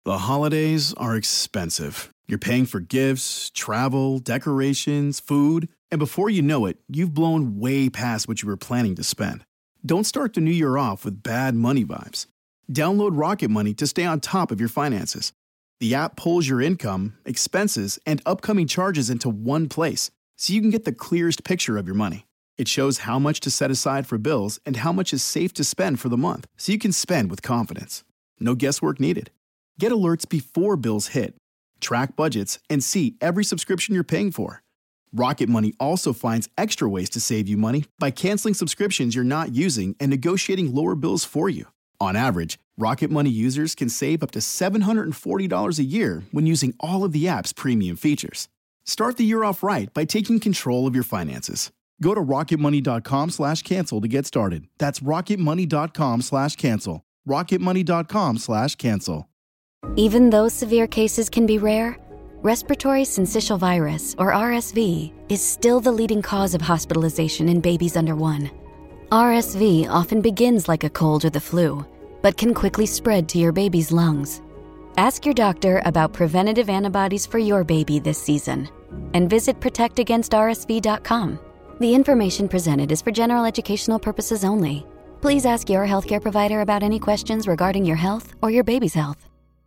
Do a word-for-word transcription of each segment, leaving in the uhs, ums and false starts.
The holidays are expensive. You're paying for gifts, travel, decorations, food, and before you know it, you've blown way past what you were planning to spend. Don't start the new year off with bad money vibes. Download Rocket Money to stay on top of your finances. The app pulls your income, expenses, and upcoming charges into one place, so you can get the clearest picture of your money. It shows how much to set aside for bills and how much is safe to spend for the month, so you can spend with confidence. No guesswork needed. Get alerts before bills hit, track budgets, and see every subscription you're paying for. Rocket Money also finds extra ways to save you money by canceling subscriptions you're not using and negotiating lower bills for you. On average, Rocket Money users can save up to seven hundred forty dollars a year when using all of the app's premium features. Start the year off right by taking control of your finances. Go to rocketmoney.com slash cancel to get started. That's rocketmoney.com slash cancel. rocketmoney.com slash cancel. Even though severe cases can be rare, respiratory syncytial virus, or R S V, is still the leading cause of hospitalization in babies under one. R S V often begins like a cold or the flu, but can quickly spread to your baby's lungs. Ask your doctor about preventative antibodies for your baby this season, and visit protect against R S V dot com. The information presented is for general educational purposes only. Please ask your healthcare provider about any questions regarding your health or your baby's health.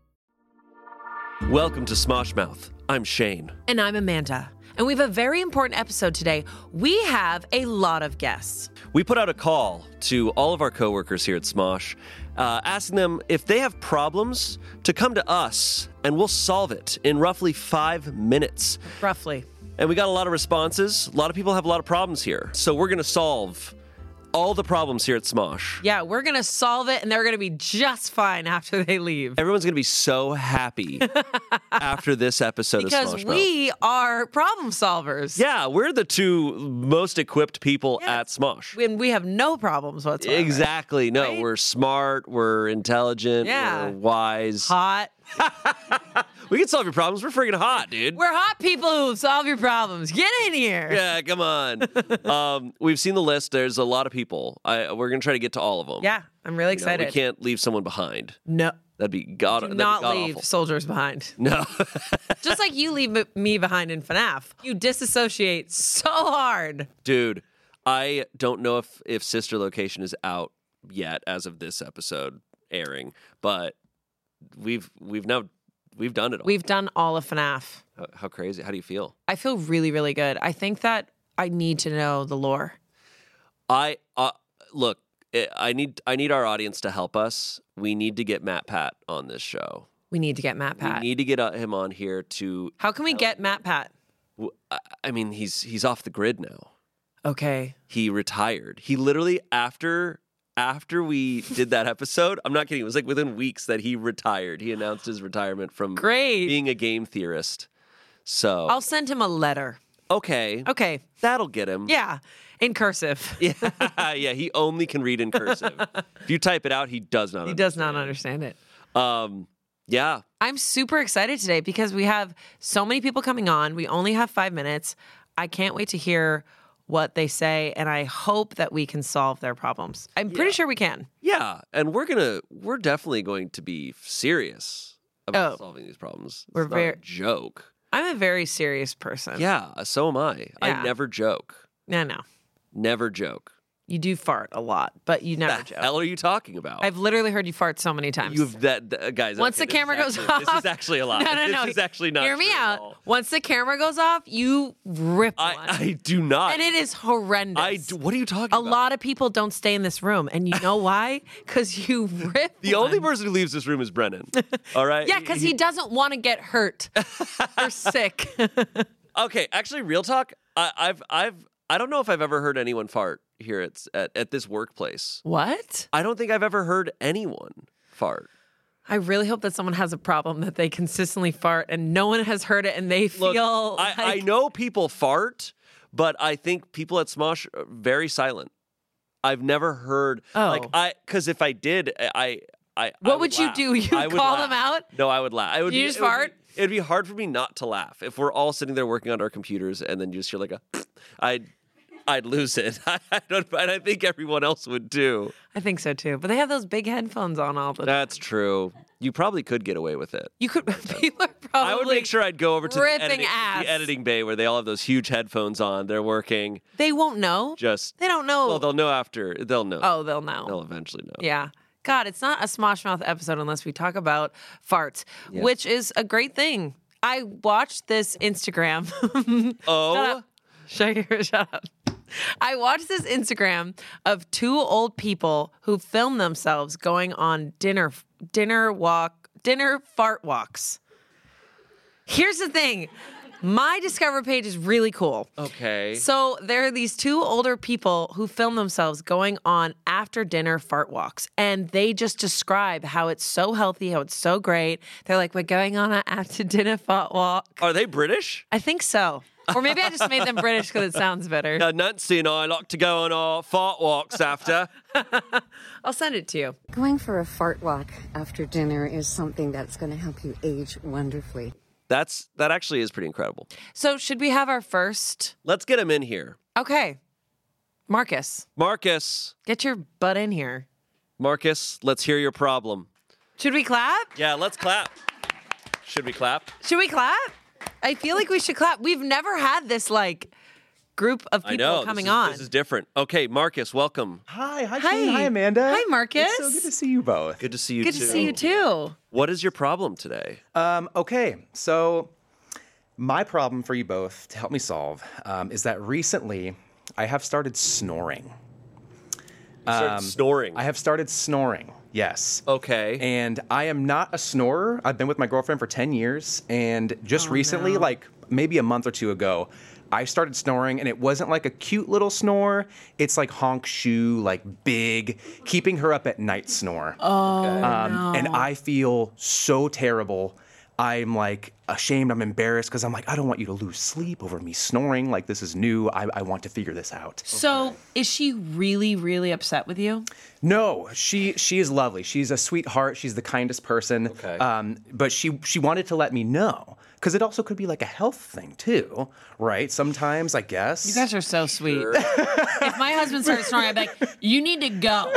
Welcome to Smosh Mouth. I'm Shane. And I'm Amanda. And we have a very important episode today. We have a lot of guests. We put out a call to all of our coworkers here at Smosh, uh, asking them if they have problems to come to us, and we'll solve it in roughly five minutes. Roughly. And we got a lot of responses. A lot of people have a lot of problems here. So we're going to solve all the problems here at Smosh. Yeah, we're going to solve it, and they're going to be just fine after they leave. Everyone's going to be so happy after this episode because of Smosh Mouth. Because we are problem solvers. Yeah, we're the two most equipped people yes. at Smosh. And we have no problems whatsoever. Exactly. No, right? We're smart, we're intelligent, yeah. we're wise. Hot. We can solve your problems. We're freaking hot, dude. We're hot people who solve your problems. Get in here. Yeah, come on. um, we've seen the list. There's a lot of people. I, we're going to try to get to all of them. Yeah, I'm really excited. You know, we can't leave someone behind. No. That'd be god. Do that'd not be god leave awful. soldiers behind. No. Just like you leave m- me behind in FNAF. You disassociate so hard. Dude, I don't know if, if Sister Location is out yet as of this episode airing, but we've we've now we've done it all. We've done all of FNAF. How, how crazy. How do you feel? I feel really, really good. I think that I need to know the lore. I uh, look, I need I need our audience to help us. We need to get Matt Pat on this show. We need to get Matt Pat. We need to get uh, him on here to. How can we get Matt Pat? I mean, he's he's off the grid now. Okay. He retired. He literally after after we did that episode, I'm not kidding. It was like within weeks that he retired. He announced his retirement from Great. being a game theorist. So I'll send him a letter. Okay. Okay. That'll get him. Yeah. In cursive. Yeah. Yeah. He only can read in cursive. If you type it out, he does not. He does not understand it. Um. Yeah. I'm super excited today because we have so many people coming on. We only have five minutes. I can't wait to hear what they say, and I hope that we can solve their problems. I'm pretty Yeah. sure we can. Yeah, and we're gonna we're definitely going to be serious about Oh. solving these problems. It's We're not very- a joke. I'm a very serious person. Yeah, so am I. Yeah. I never joke. No, no. Never joke. You do fart a lot, but you never the joke. hell are you talking about? I've literally heard you fart so many times. You've that uh, guys. Once okay, the this camera is goes actually- off. This is actually a lie. No, no, no. This is actually not. Hear me true at out. all. Once the camera goes off, you rip I, one. I do not. and it is horrendous. I do, what are you talking a about? lot of people don't stay in this room, and you know why? Because you rip The one. only person who leaves this room is Brennan. All right. Yeah, because he doesn't want to get hurt or sick. Okay, actually, real talk. I, I've I've I don't know if I've ever heard anyone fart here at at, at this workplace. What? I don't think I've ever heard anyone fart. I really hope that someone has a problem that they consistently fart and no one has heard it and they Look, feel I, like... I know people fart, but I think people at Smosh are very silent. I've never heard Oh. like I because if I did, I I What I would you laugh. do? You I would call laugh. them out? No, I would laugh. I would You be, just it would be- fart? It'd be hard for me not to laugh if we're all sitting there working on our computers and then you just hear like a, I'd I'd lose it. I don't, and I think everyone else would too. I think so too. But they have those big headphones on all the time. That's true. You probably could get away with it. You could. People are probably. I would make sure I'd go over to the ripping editing, ass. the editing bay where they all have those huge headphones on. They're working. They won't know. Just They don't know. well, they'll know after. They'll know. Oh, they'll know. They'll eventually know. Yeah. God, it's not a Smosh Mouth episode unless we talk about farts, which is a great thing. I watched this Instagram. Oh. Shut up. Shut, shut up. I watched this Instagram of two old people who filmed themselves going on dinner dinner walk dinner fart walks. Here's the thing. My Discover page is really cool. Okay. So there are these two older people who film themselves going on after dinner fart walks, and they just describe how it's so healthy, how it's so great. They're like, we're going on an after dinner fart walk. Are they British? I think so. Or maybe I just made them British because it sounds better. Uh, Nancy and I like to go on our fart walks after. I'll send it to you. Going for a fart walk after dinner is something that's going to help you age wonderfully. That's that actually is pretty incredible. So should we have our first? Let's get him in here. Okay. Marcus, Marcus, get your butt in here. Marcus, let's hear your problem. Should we clap? Yeah, let's clap. Should we clap? Should we clap? I feel like we should clap. We've never had this like group of people I know coming this is, on. This is different. Okay, Marcus, welcome. Hi, hi, Hi. Jane. Hi, Amanda. Hi, Marcus. It's so good to see you both. Good to see you Good too. to see you too. What is your problem today? Um, okay, so my problem for you both to help me solve um, is that recently I have started snoring. You started Um, snoring. I have started snoring. Yes. Okay. And I am not a snorer. I've been with my girlfriend for ten years. And just recently, no. like maybe a month or two ago, I started snoring. And it wasn't like a cute little snore. It's like honk shoe, like big, keeping her up at night snore. Oh, Um, no. And I feel so terrible. I'm like ashamed. I'm embarrassed because I'm like, I don't want you to lose sleep over me snoring. Like this is new. I, I want to figure this out. So is she really, really upset with you? No, she she is lovely. She's a sweetheart. She's the kindest person. Okay. Um, but she she wanted to let me know because it also could be like a health thing too, right? Sometimes I guess. You guys are so sweet. If my husband started snoring, I'd be like, you need to go.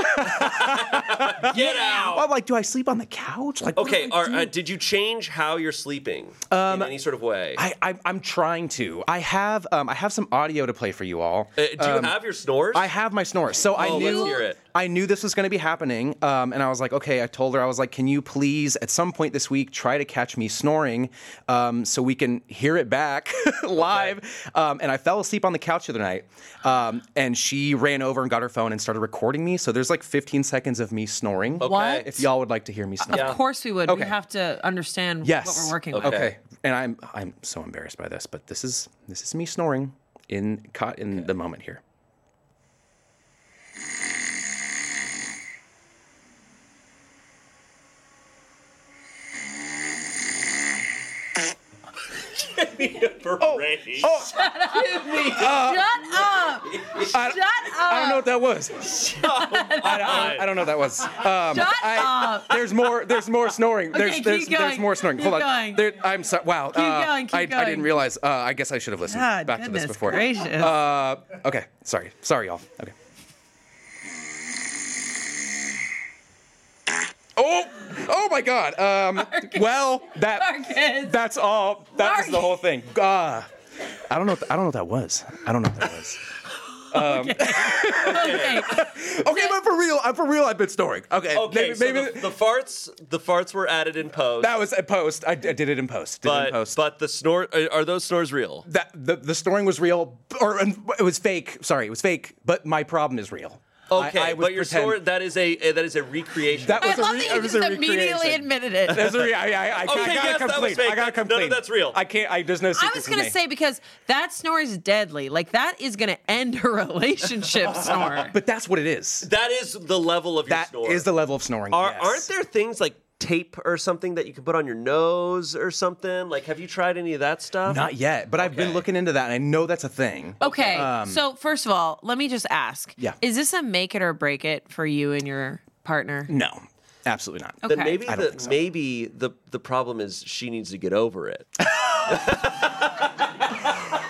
Get out. I'm like, do I sleep on the couch? Like, what Okay, do I are, do? uh, did you change how you're sleeping in any sort of way? I, I I'm trying to. I have um I have some audio to play for you all. Uh, do you have your snores? I have my snores. So I Oh, knew let's hear it. I knew this was going to be happening, um, and I was like, okay. I told her, I was like, can you please, at some point this week, try to catch me snoring, um, so we can hear it back live. Um, and I fell asleep on the couch the other night, um, and she ran over and got her phone and started recording me. So there's like fifteen seconds of me snoring. Okay. What? If y'all would like to hear me snore. Of course we would. Okay. We have to understand Yes. what we're working Okay. with. Okay. And I'm I'm so embarrassed by this, but this is this is me snoring in caught in the moment here. Oh, Shut up. I, Shut up. I don't know what that was. I, I, I don't know what that was. Um, Shut I, up. There's more. There's more snoring. There's keep there's, going. there's more snoring. Keep Hold on. going. There, I'm sorry. Wow. Keep uh, going, keep I, I going. didn't realize. Uh, I guess I should have listened God, back to this goodness before. gracious. Uh, okay. Sorry. Sorry, y'all. Okay. Oh, oh my God. Um, well, that Marcus. that's all. That was the Marcus. whole thing. Uh, I don't know. What, I don't know what that was. I don't know what that was. Okay. Okay, but for real, I'm for real. I've been snoring. Okay, Okay, maybe, so maybe the, the farts, the farts were added in post. that was a post. I, I did it in post. Did it in but post. but the snore are, are those snores real? that the the snoring was real, or it was fake. Sorry, it was fake. But my problem is real. Okay, I, I was but your pretend- snore that is a that is a recreation. That I was a love re- that it you was just a immediately recreation. admitted it. There's a re- I, I, I, Okay, I gotta yes, that was complain. fake. I gotta That's- none of complain. that's real. I can't. I there's no I secret was for gonna me. say because that snore is deadly. Like that is gonna end a relationship snore. But that's what it is. that is the level of your That snore. is the level of snoring. Are, yes. Aren't there things like tape or something that you can put on your nose or something? Like, have you tried any of that stuff? Not yet, but I've been Okay. looking into that, and I know that's a thing. Okay, so first of all, let me just ask. Yeah. Is this a make it or break it for you and your partner? No, absolutely not. Okay. Then maybe I the don't think so. maybe the the problem is she needs to get over it.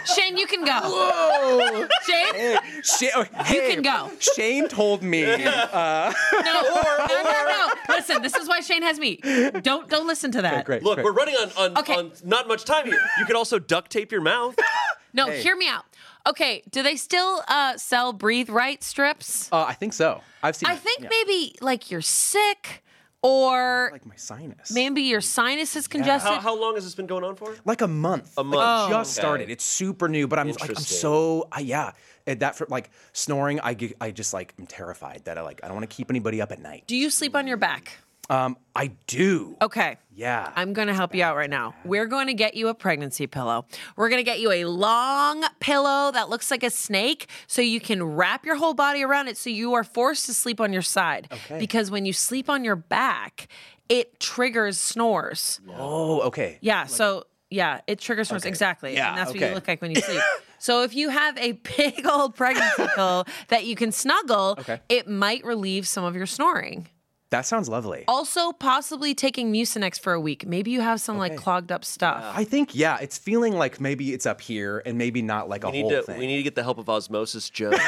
Shane, you can go. Whoa. Shane, Hey, Shane, oh, hey, can go. Shane told me. Uh, no, no, no, no. Listen, this is why Shane has me. Don't don't listen to that. great. Look, great. we're running on, on, Okay. on not much time here. You could also duct tape your mouth. No, Hey. hear me out. Okay, do they still uh, sell Breathe Right strips? Uh, I think so. I've seen. I it. think Yeah. maybe like you're sick or like my sinus. maybe your sinus is congested. How, how long has this been going on for? Like a month. A month. Like, Oh. just Okay. started. It's super new, but I'm like I'm Interesting. so uh, yeah. And that for like snoring, I get, I just like I'm terrified that I like I don't want to keep anybody up at night. Do you sleep on your back? Um, I do. Okay. Yeah. I'm going to help you out right now. We're going to get you a pregnancy pillow. We're going to get you a long pillow that looks like a snake so you can wrap your whole body around it so you are forced to sleep on your side. Okay. Because when you sleep on your back, it triggers snores. Oh, okay. Yeah, so yeah, it triggers snores. Exactly. Yeah, and that's what okay. you look like when you sleep. So if you have a big old pregnancy pillow that you can snuggle, Okay. it might relieve some of your snoring. That sounds lovely. Also, possibly taking Mucinex for a week. Maybe you have some like clogged up stuff. I think yeah, it's feeling like maybe it's up here and maybe not like a We need whole to thing. we need to get the help of Osmosis Joe. Or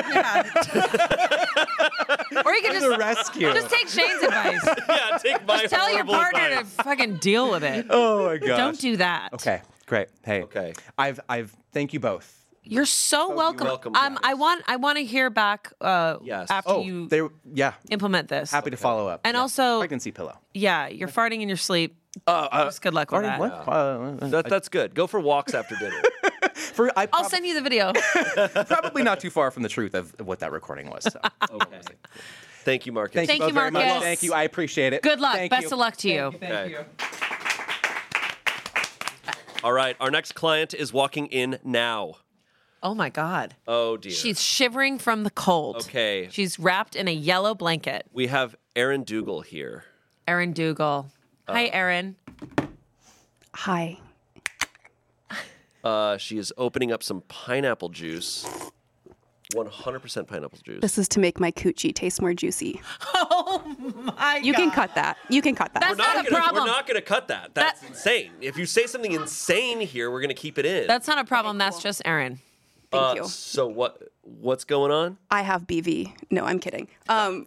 you can the just, rescue. just take Shane's advice. yeah, take my Tell your horrible partner advice. to fucking deal with it. oh my gosh. Don't do that. Okay, great. Hey. Okay. I've I've thank you both. You're so welcome. welcome, um, guys. I want I want to hear back uh, Yes. after Oh, you they yeah. implement this. Happy to follow up. And Yeah. also- pregnancy pillow. Yeah, you're farting in your sleep. Uh, uh, Just good luck with Pardon, that. what? Uh, That, that's good. Go for walks after dinner. for I I'll prob- send you the video. probably not too far from the truth of what that recording was. So. Okay. Thank you, Marcus. Thank, Thank you you, both very much. Marcus. Thank you. I appreciate it. Good luck. Thank Best you. of luck to you. Okay. All right, our next client is walking in now. Oh my God. Oh dear. She's shivering from the cold. Okay. She's wrapped in a yellow blanket. We have Erin Dougal here. Erin Dougal. Hi, Erin. Hi. Uh, she is opening up some pineapple juice. one hundred percent pineapple juice. This is to make my coochie taste more juicy. Oh my You can cut that. You can cut that. That's we're not, not a gonna, problem. We're not going to cut that. That's That- insane. If you say something insane here, we're going to keep it in. That's not a problem. That's just Erin. Thank Uh, you. So what? What's going on? I have B V. No, I'm kidding. Um,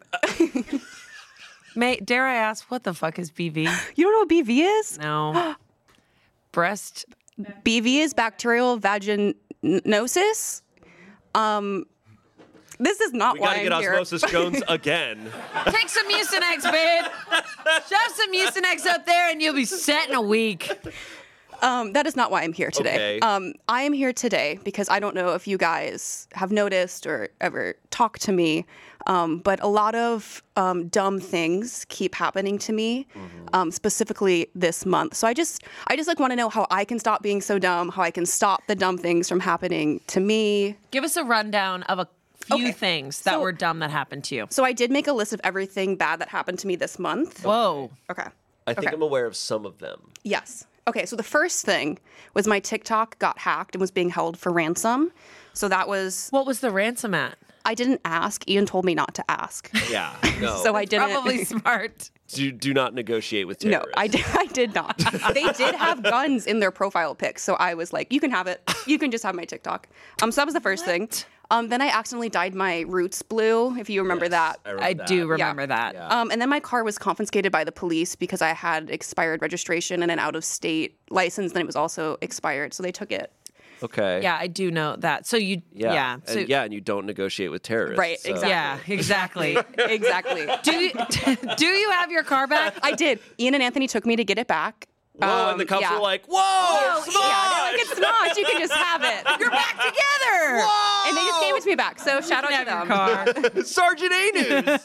May dare I ask what the fuck is B V? you don't know what B V is? No. Breast. B V is bacterial vaginosis. Um, this is not We why got to I'm get here. Osmosis Jones again. Take some Mucinex, babe. Shove some Mucinex up there, and you'll be set in a week. Um, that is not why I'm here today. Okay. Um, I am here today because I don't know if you guys have noticed or ever talked to me, um, but a lot of um, dumb things keep happening to me, um, specifically this month. So I just, I just like want to know how I can stop being so dumb, how I can stop the dumb things from happening to me. Give us a rundown of a few Okay. things that So- were dumb that happened to you. So I did make a list of everything bad that happened to me this month. Whoa. Okay. I think Okay. I'm aware of some of them. Yes. Okay, so the first thing was my TikTok got hacked and was being held for ransom. So that was, What was the ransom at? I didn't ask. Ian told me not to ask. Yeah. No. So I didn't. Probably smart. do, do not negotiate with No, terrorists. I did, I did not. They did have guns in their profile pics. So I was like, you can have it. You can just have my TikTok. Um, so that was the first thing. Um, then I accidentally dyed my roots blue, if you remember that. remember I that. do remember that. Um, and then my car was confiscated by the police because I had expired registration and an out-of-state license. Then it was also expired, so they took it. Okay. Yeah, I do know that. So you, Yeah. yeah, so, and, yeah, and you don't negotiate with terrorists. Right, so- exactly. yeah, exactly. Exactly. do you, do you have your car back? I did. Ian and Anthony took me to get it back. Whoa, and the Um, cops yeah. were like, whoa, Yeah, they're like, it's Smosh. You can just have it. You're back together. And they just gave it to me back. So shout out to Have your them. car. Sergeant Anus.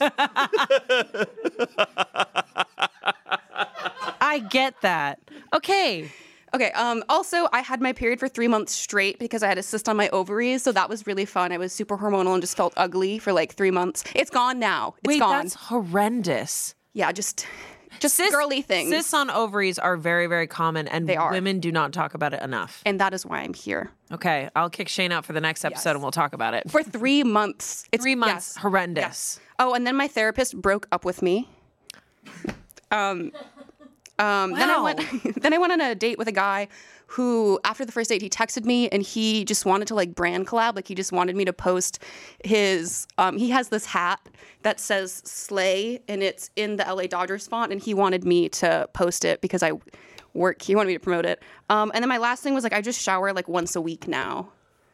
I get that. Okay. Okay. Um, also, I had my period for three months straight because I had a cyst on my ovaries. So that was really fun. I was super hormonal and just felt ugly for like three months. It's gone now. It's Wait, gone. that's horrendous. Yeah, just just Cysts- girly things. Cysts on ovaries are very, very common, and They are. women do not talk about it enough. And that is why I'm here. Okay, I'll kick Shane out for the next episode, Yes. and we'll talk about it. For three months. It's, Three months, yes. horrendous. Yes. Oh, and then my therapist broke up with me. Um, Um, Then I Wow. went. Then I went on a date with a guy who, after the first date, he texted me and he just wanted to like brand collab. Like he just wanted me to post his. Um, he has this hat that says "Slay" and it's in the L A Dodgers font, and he wanted me to post it because I work. He wanted me to promote it. Um, and then my last thing was like I just shower like once a week now.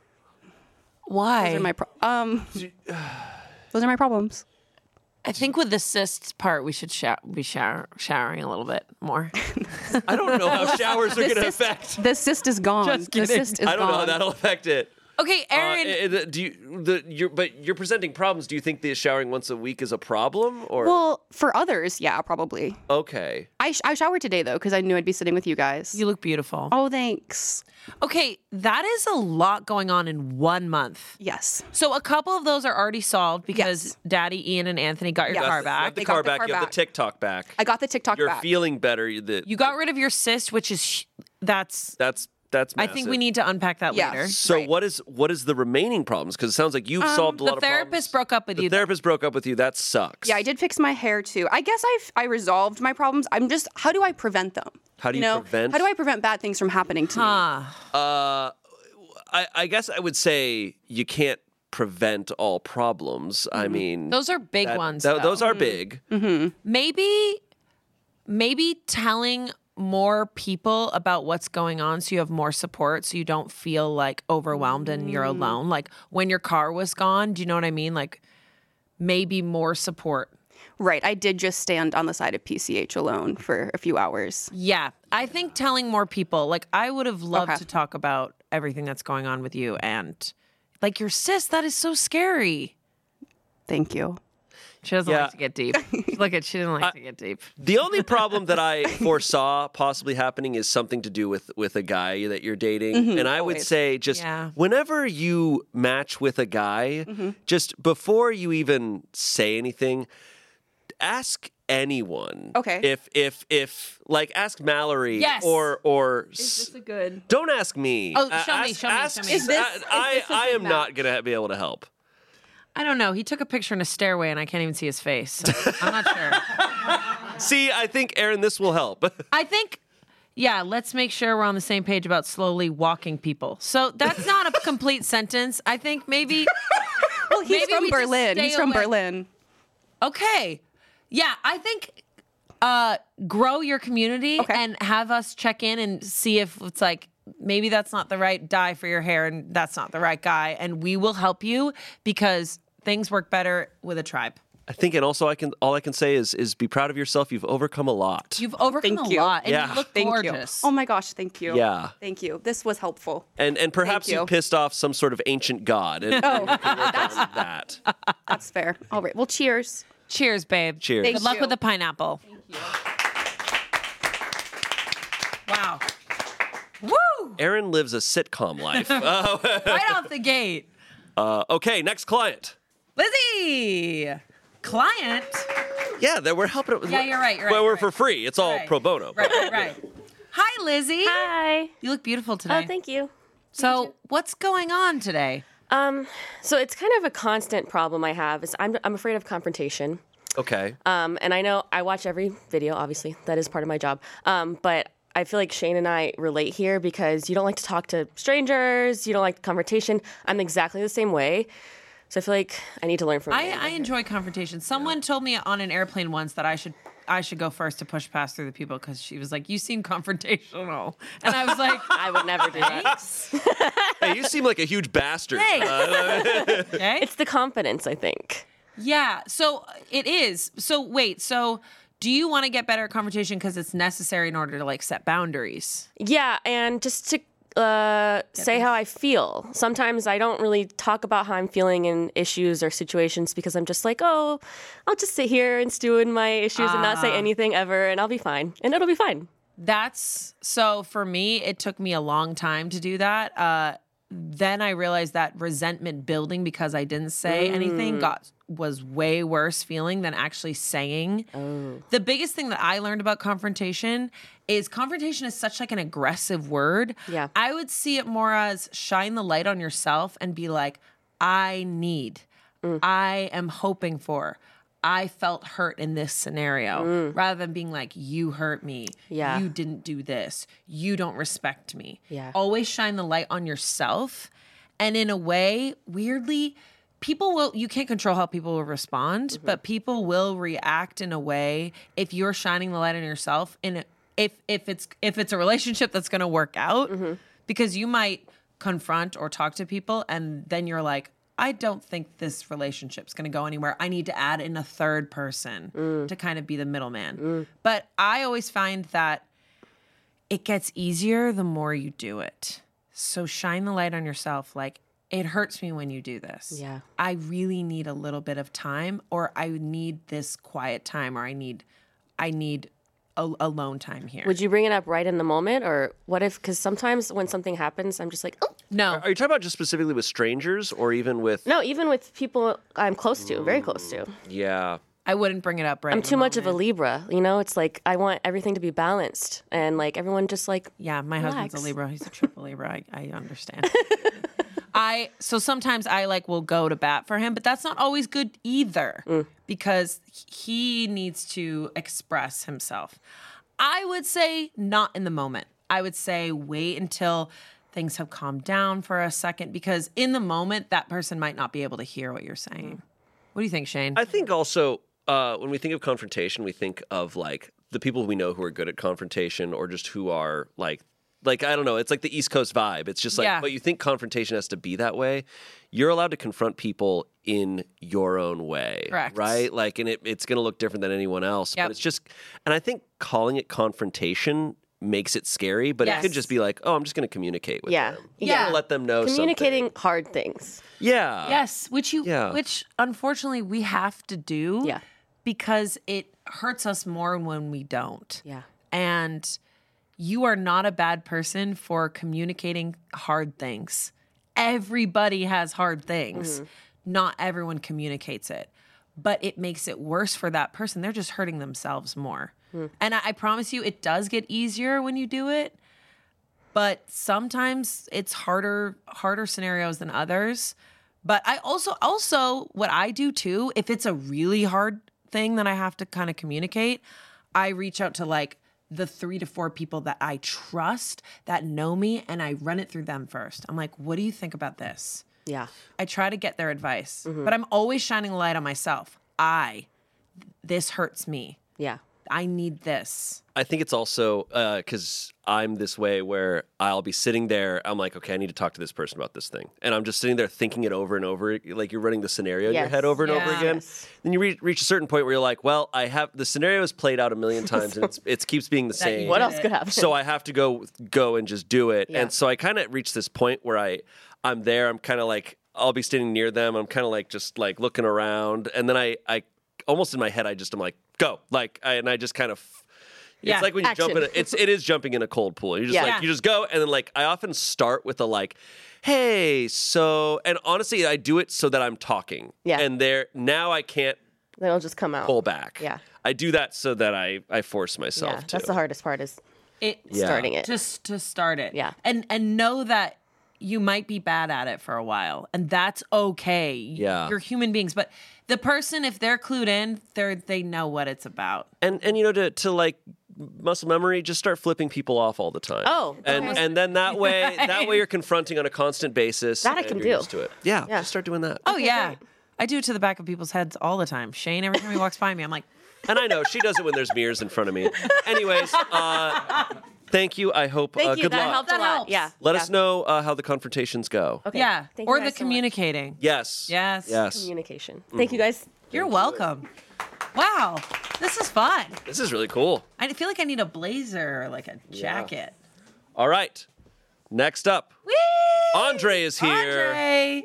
Why? Those are my pro- um. Those are my problems. I think with the cysts part, we should shower, be shower, showering a little bit more. I don't know how showers are The going to cyst- affect. The cyst is gone. Just the kidding. cyst is I don't know how gone. that'll affect it. Okay, Aaron. Uh, eh, the- do you, the, you're, but you're presenting problems. Do you think the showering once a week is a problem? Or Well, for others, yeah, probably. okay, I, sh- I showered today, though, because I knew I'd be sitting with you guys. you look beautiful. Oh, thanks. Okay, that is a lot going on in one month. Yes. So a couple of those are already solved because Yes. Daddy Ian and Anthony got your Yes. car you have back. the They car got the back. car You have the back. TikTok back. I got the TikTok You're back. feeling better. The, You got rid of your cyst, which is sh- that's. that's that's. I Massive. think we need to unpack that Yeah. later. So Right. what is what is the remaining problems? Because it sounds like you've solved a lot The of therapist problems. broke up with The you. therapist broke up with you. That sucks. Yeah, I did fix my hair, too. I guess I've, I resolved my problems. I'm just, how do I prevent them? How do you know? prevent- How do I prevent bad things from happening to me? Huh. Uh, I, I guess I would say you can't prevent all problems. I mean, Those are big that- ones. tho- though. those are big. maybe maybe telling more people about what's going on so you have more support so you don't feel like overwhelmed and you're alone. Like when your car was gone, do you know what I mean? Like maybe more support. Right. I did just stand on the side of P C H alone for a few hours. Yeah. I think telling more people, like I would have loved Okay. to talk about everything that's going on with you and like your sis, that is so scary. Thank you. She doesn't Yeah. like to get deep. Look at she didn't like to get deep. The only problem that I foresaw possibly happening is something to do with with a guy that you're dating. And I would always. say just Yeah. whenever you match with a guy, just before you even say anything, ask anyone. Okay. If if if like ask Mallory Yes. or or s- a good? don't ask me. Oh, Uh, show me, ask- show me, ask- show me. Is this- I is I, this a I good am not match? gonna be able to help. I don't know. He took a picture in a stairway and I can't even see his face. So I'm not sure. See, I think Aaron, this will help. I think, yeah, let's make sure we're on the same page about slowly walking people. So that's not a complete sentence. I think maybe, Well, he's Maybe from we just Berlin. stay He's from away. Berlin. okay. Yeah, I think uh, grow your community Okay. and have us check in and see if it's like, maybe that's not the right dye for your hair and that's not the right guy. And we will help you because things work better with a tribe. I think, and also I can all I can say is is be proud of yourself. You've overcome a lot. You've overcome Thank a you. lot and Yeah. you look Thank gorgeous. you. Oh my gosh, thank you. Yeah. Thank you. This was helpful. And and perhaps you. you. pissed off some sort of ancient god. And Oh, work on that. that's fair. All right. Well, cheers. Cheers, babe. Cheers. Good Thank luck you. with the pineapple. Wow. Woo! Aaron lives a sitcom life. Uh, Right off the gate. uh, okay, next client. Lizzie! Client? Yeah, that we're helping. Yeah, you're right, you're right, Well, you're we're right. for free. It's all Right. pro bono. Right, right, right. Hi, Lizzie. Hi. You look beautiful today. Oh, thank you. So, what's going on today? Um, so it's kind of a constant problem I have is I'm I'm afraid of confrontation. Okay. Um, and I know I watch every video, obviously. That is part of my job. Um, but I feel like Shane and I relate here because you don't like to talk to strangers, you don't like confrontation. I'm exactly the same way. So I feel like I need to learn from I, you. I enjoy confrontation. Someone told me on an airplane once that I should I should go first to push past through the people because she was like, "You seem confrontational," and I was like, I would never do that. Hey, you seem like a huge bastard. Hey. Uh, "Okay, It's the confidence, I think. yeah." So it is. So wait. So do you want to get better at confrontation because it's necessary in order to like set boundaries? Yeah, and just to uh, say how I feel. Sometimes I don't really talk about how I'm feeling in issues or situations because I'm just like, oh, I'll just sit here and stew in my issues and not say anything ever, and I'll be fine, and it'll be fine. That's so for me, it took me a long time to do that. Uh, then I realized that resentment building because I didn't say anything got was way worse feeling than actually saying. The biggest thing that I learned about confrontation is confrontation is such like an aggressive word. Yeah. I would see it more as shine the light on yourself and be like, I need, I am hoping for, I felt hurt in this scenario, Mm. rather than being like, you hurt me. Yeah. You didn't do this. You don't respect me. Yeah. Always shine the light on yourself. And in a way, weirdly, people will, you can't control how people will respond, Mm-hmm. but people will react in a way if you're shining the light on yourself. And if, if it's, if it's a relationship that's going to work out, Mm-hmm. because you might confront or talk to people and then you're like, I don't think this relationship's going to go anywhere. I need to add in a third person Mm. to kind of be the middleman. But I always find that it gets easier the more you do it. So shine the light on yourself. Like, it hurts me when you do this. Yeah. I really need a little bit of time, or I need this quiet time, or I need, I need a, alone time here. Would you bring it up right in the moment, or what if? Because sometimes when something happens, I'm just like, oh. No. Are you talking about just specifically with strangers or even with? No, even with people I'm close to, very close to. Yeah. I wouldn't bring it up right I'm in the too much of a moment. Libra, you know? It's like I want everything to be balanced and like everyone just like Yeah, my husband's a relax. Libra. He's a triple Libra. I, I understand. I so sometimes I like will go to bat for him, but that's not always good either Mm. because he needs to express himself. I would say not in the moment. I would say wait until things have calmed down for a second, because in the moment that person might not be able to hear what you're saying. What do you think, Shane? I think also uh, when we think of confrontation, we think of like the people we know who are good at confrontation, or just who are like, like I don't know. It's like the East Coast vibe. It's just like, Yeah. but you think confrontation has to be that way. You're allowed to confront people in your own way, Correct. right? Like, and it, it's going to look different than anyone else. Yep. But it's just, and I think calling it confrontation makes it scary. But it Yes. could just be like, oh, I'm just going to communicate with Yeah. them. Yeah. You gotta let them know communicating something. hard things. Yeah. Yes, which you Yeah. which unfortunately we have to do. Yeah. Because it hurts us more when we don't. Yeah. And you are not a bad person for communicating hard things. Everybody has hard things. Not everyone communicates it. But it makes it worse for that person. They're just hurting themselves more. And I, I promise you, it does get easier when you do it. But sometimes it's harder, harder scenarios than others. But I also, also what I do too, if it's a really hard thing that I have to kind of communicate, I reach out to like the three to four people that I trust that know me, and I run it through them first. I'm like, what do you think about this? Yeah. I try to get their advice, but I'm always shining a light on myself. I, this hurts me. Yeah. I need this. I think it's also because I'm this way where I'll be sitting there. I'm like, okay, I need to talk to this person about this thing. And I'm just sitting there thinking it over and over. Like you're running the scenario in your Yes. head over and over Yeah. again. Yes. Then you re- reach a certain point where you're like, well, I have the scenario is played out a million times and it's, it keeps being the That you same. What did else it. could happen? So I have to go go and just do it. Yeah. And so I kind of reach this point where I I'm there. I'm kind of like I'll be standing near them. I'm kind of like just like looking around, and then I I almost in my head I just am like go like I, and I just kind of. It's Yeah, like when you jump in. action. A, it's it is jumping in a cold pool. You just Yeah. like Yeah. you just go, and then like I often start with a like, hey, so, and honestly, I do it so that I'm talking. Yeah. And there now I can't Then it'll just come out. pull back. Yeah. I do that so that I I force myself Yeah. to. That's the hardest part is It Yeah. starting it. just to start it. Yeah. And and know that you might be bad at it for a while, and that's okay. Yeah. You're human beings, but the person, if they're clued in, they're they know what it's about. And and you know to to like muscle memory, just start flipping people off all the time. Oh, and okay. and then that way that way you're confronting on a constant basis. That I and can you're do. used to it. Yeah, Yeah. just start doing that. Oh yeah. I do it to the back of people's heads all the time. Shane, every time he walks by me, I'm like, And I know she does it when there's mirrors in front of me. Anyways, uh, thank you. I hope Thank uh, you. good That luck. helped a That lot. helps. Yeah. Let yeah. us know uh, how the confrontations go. Okay. yeah. Thank Or you the guys so much. communicating. Yes. Yes. Yes. Communication. Thank you guys. You're welcome. Wow. This is fun. This is really cool. I feel like I need a blazer or like a jacket. All right. Next up, Whee! Andre is here. Andre.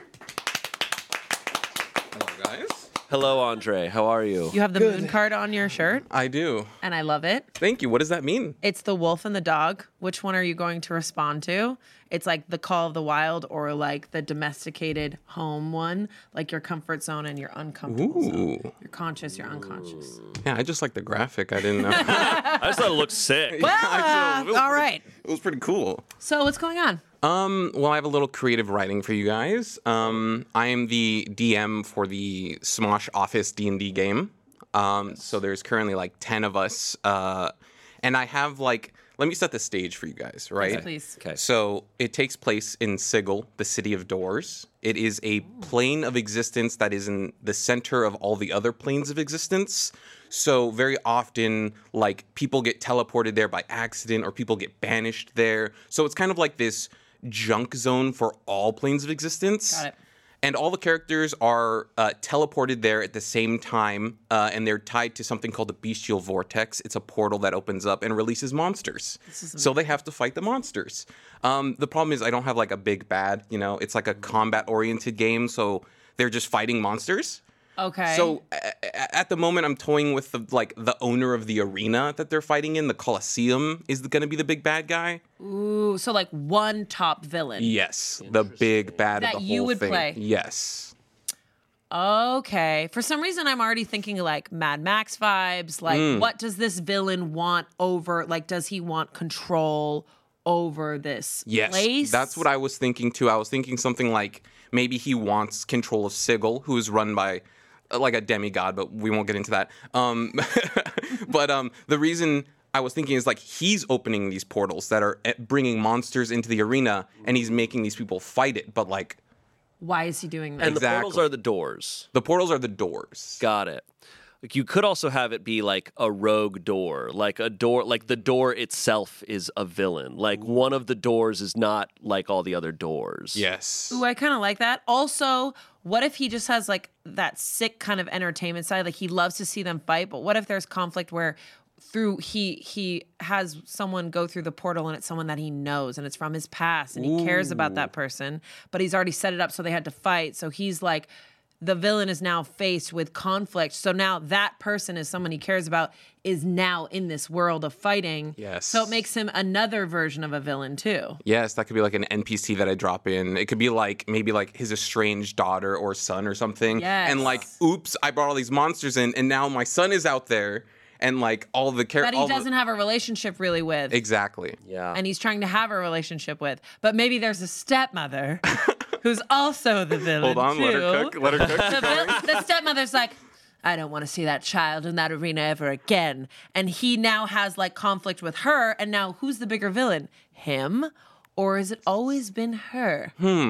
Hello, guys. Hello, Andre. How are you? You have the moon card on your shirt, I do. and I love it. Thank you. What does that mean? It's the wolf and the dog. Which one are you going to respond to? It's like the call of the wild or like the domesticated home one, like your comfort zone and your uncomfortable zone. Ooh. You're conscious, you're unconscious. Yeah, I just like the graphic. I didn't know. I just thought it looked sick. Ah, all right. It was pretty cool. So what's going on? Um, well, I have a little creative writing for you guys. Um, I am the D M for the Smosh Office D and D game. Um, so there's currently like ten of us, uh, and I have like. Let me set the stage for you guys, right? Yes, please. Okay. So it takes place in Sigil, the city of doors. It is a plane of existence that is in the center of all the other planes of existence. So very often, like, people get teleported there by accident or people get banished there. So it's kind of like this junk zone for all planes of existence. Got it. And all the characters are uh, teleported there at the same time, uh, and they're tied to something called the Bestial Vortex. It's a portal that opens up and releases monsters. So they have to fight the monsters. Um, the problem is I don't have like a big bad, you know, it's like a combat-oriented game, so they're just fighting monsters. Okay. So a- at the moment, I'm toying with the like the owner of the arena that they're fighting in. The Colosseum is going to be the big bad guy. Ooh, so like one top villain. Yes, the big bad That of the you whole would thing. play. Yes. Okay. For some reason, I'm already thinking like Mad Max vibes. Like, Mm. what does this villain want over? Like, does he want control over this Yes, place? that's what I was thinking too. I was thinking something like maybe he wants control of Sigil, who is run by uh, like a demigod, but we won't get into that. Um, but um, the reason I was thinking is like he's opening these portals that are eh, bringing monsters into the arena, and he's making these people fight it. But like Why is he doing that? And the portals Exactly. are the doors. the portals are the doors. Got it. Like you could also have it be like a rogue door, like a door, like the door itself is a villain. Like one of the doors is not like all the other doors. Yes. Ooh, I kind of like that. Also, what if he just has like that sick kind of entertainment side? Like he loves to see them fight, but what if there's conflict where through he he has someone go through the portal and it's someone that he knows and it's from his past and he cares about that person, but he's already set it up so they had to fight. So he's like the villain is now faced with conflict. So now that person is someone he cares about is now in this world of fighting. Yes. So it makes him another version of a villain too. Yes, that could be like an N P C that I drop in. It could be like maybe like his estranged daughter or son or something. Yes. And like, oops, I brought all these monsters in, and now my son is out there, and like all the That characters. he doesn't have a relationship really with. Exactly. Yeah. And he's trying to have a relationship with. But maybe there's a stepmother who's also the villain. Hold on, too. let her cook. Let her cook. The, vil- the stepmother's like, I don't want to see that child in that arena ever again. And he now has like conflict with her. And now who's the bigger villain? Him? Or has it always been her?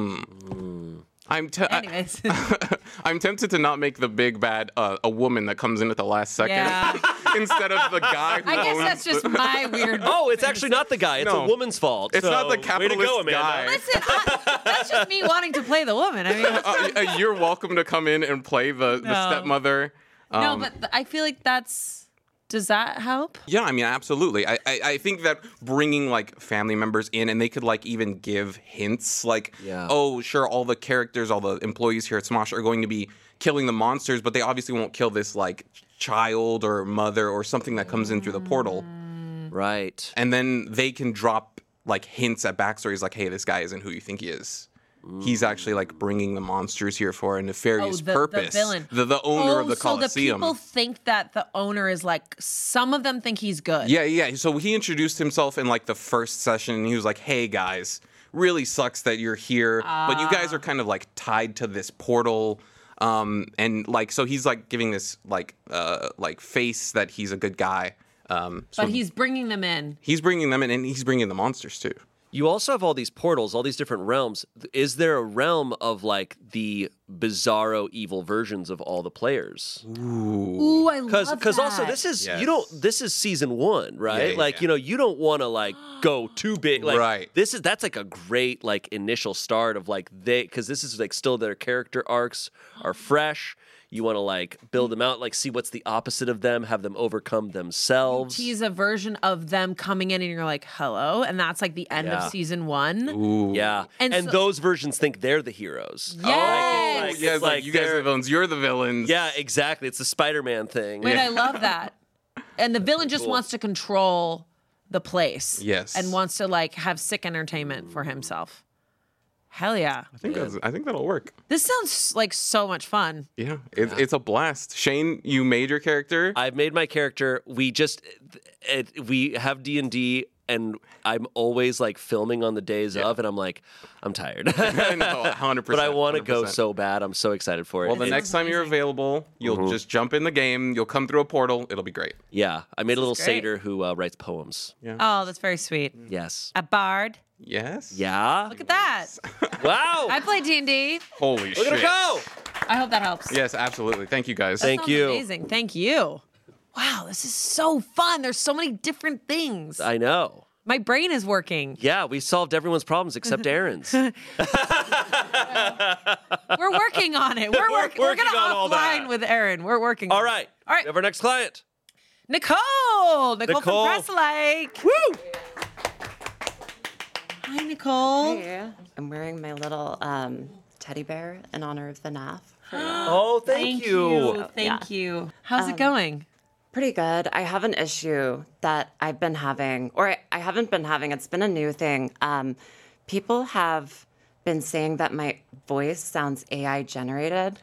I'm te- Anyways. I'm tempted to not make the big bad uh, a woman that comes in at the last second Yeah. instead of the guy who I guess owns that's just the- my weird. Oh, it's actually not the guy. It's No. a woman's fault. It's not So, the way to capitalist go, Amanda. guy. Listen, I, that's just me wanting to play the woman. I mean, Uh, uh, you're welcome to come in and play the, the No. stepmother. no, Um, but th- I feel like that's. Does that help? Yeah, I mean, absolutely. I, I I think that bringing like family members in and they could like even give hints like, Yeah. oh, sure, all the characters, all the employees here at Smosh are going to be killing the monsters, but they obviously won't kill this like child or mother or something that comes in through the portal. Right. And then they can drop like hints at backstories like, hey, this guy isn't who you think he is. He's actually like bringing the monsters here for a nefarious Oh, the, purpose. The villain. The, the owner oh, of the So the Colosseum. people think that the owner is like, some of them think he's good. Yeah, yeah. So he introduced himself in like the first session, and he was like, "Hey guys, really sucks that you're here, but you guys are kind of like tied to this portal." Um, and like, so he's like giving this like uh like face that he's a good guy. Um, so But he's bringing them in. he's bringing them in, and he's bringing the monsters too. You also have all these portals, all these different realms. Is there a realm of like the bizarro evil versions of all the players? Ooh, I love Because because also that. this is Yes. you don't this is season one, right? Yeah, yeah, like yeah. you know you don't want to like go too big. Like, Right. This is that's like a great like initial start of like they because this is like still their character arcs are fresh. You want to like build them out, like see what's the opposite of them, have them overcome themselves. Tease a version of them coming in and you're like, hello. And that's like the end Yeah. of season one. Ooh. Yeah, And and, so- those versions think they're the heroes. Yes. Like, Oh, it's yeah, it's like, like you guys are they're- the villains. You're the villains. Yeah, exactly. It's the Spider-Man thing. Wait, I love that. And the villain just Cool. wants to control the place. Yes. And wants to like have sick entertainment for himself. Hell yeah. I think that's, I think that'll work. This sounds like so much fun. Yeah, it's it's a blast. Shane, you made your character. I've made my character. We just it, we have D and D and I'm always like filming on the days of, and I'm like, I'm tired. I know, one hundred percent. But I want to one hundred go percent. so bad. I'm so excited for it. Well, the It's- next time you're available, you'll Mhm. just jump in the game. You'll come through a portal. It'll be great. Yeah, I made a little great. satyr who uh, writes poems. Yeah. Oh, that's very sweet. Yes. A bard. Yes. Yeah. Look at that. Wow. I play D and D. Holy Look shit. at her go. I hope that helps. Yes, absolutely. Thank you guys. That Thank sounds you. Amazing. Thank you. Wow, this is so fun. There's so many different things. I know. My brain is working. Yeah, we solved everyone's problems except Aaron's. We're working on it. We're, We're work- we're working gonna on all offline that. with Aaron. We're working. All on it. right. All right. We have our next client. Nicole. Nicole, Nicole. from Press Like. Woo! Hi, Nicole. Hey, I'm wearing my little um, teddy bear in honor of the N A F. Oh, thank, Thank you. you. Thank you. How's it going? Pretty good. I have an issue that I've been having, or I, I haven't been having. It's been a new thing. Um, people have been saying that my voice sounds A I generated.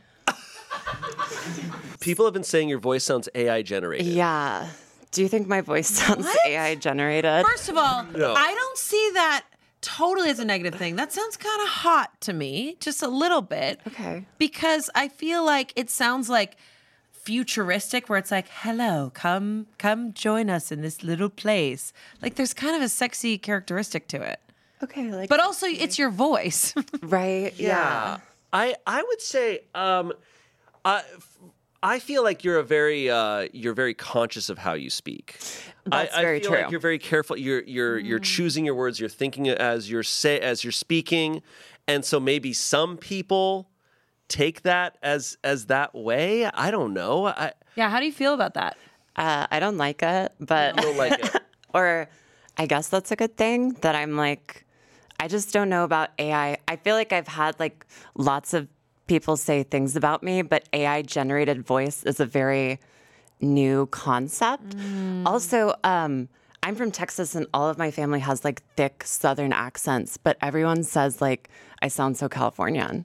People have been saying your voice sounds A I generated. Yeah. Do you think my voice sounds What? A I generated? First of all, No. I don't see that totally as a negative thing. That sounds kind of hot to me, just a little bit. Okay. Because I feel like it sounds like futuristic, where it's like, hello, come come join us in this little place. Like there's kind of a sexy characteristic to it. Okay. Like, But also it's your voice. right? Yeah. I I would say um, I I feel like you're a very uh, you're very conscious of how you speak. That's I, I very feel true. Like you're very careful. You're you're you're choosing your words. You're thinking as you're say as you're speaking, and so maybe some people take that as as that way. I don't know. I Yeah, how do you feel about that? Uh, I don't like it, but don't like it. or I guess that's a good thing that I'm like, I just don't know about A I. I feel like I've had like lots of people say things about me, but A I generated voice is a very new concept. Also, um, I'm from Texas and all of my family has like thick Southern accents, but everyone says like I sound so Californian.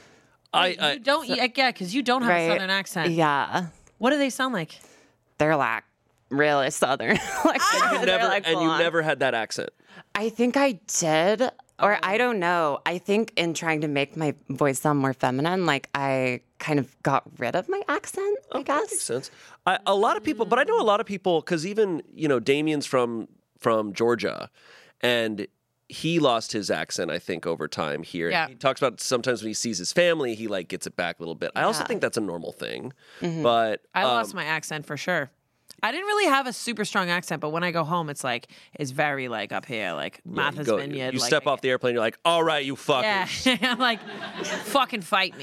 I, You I don't, yeah, because you don't have a southern accent. Yeah. What do they sound like? They're like really Southern. like, you they're, never like, and full you on. never had that accent. I think I did, or I don't know. I think in trying to make my voice sound more feminine, like I kind of got rid of my accent, I That makes guess. sense. I, a lot of people, but I know a lot of people because even you know Damien's from from Georgia, and he lost his accent. I think over time here. Yeah. He talks about sometimes when he sees his family, he like gets it back a little bit. I also Yeah. think that's a normal thing, but I um, lost my accent for sure. I didn't really have a super strong accent, but when I go home, it's like it's very like up here, like yeah, you Martha's go- Vineyard. You like, step I- off the airplane, you're like, all right, you fuckers. Yeah, I'm like, fucking fight me.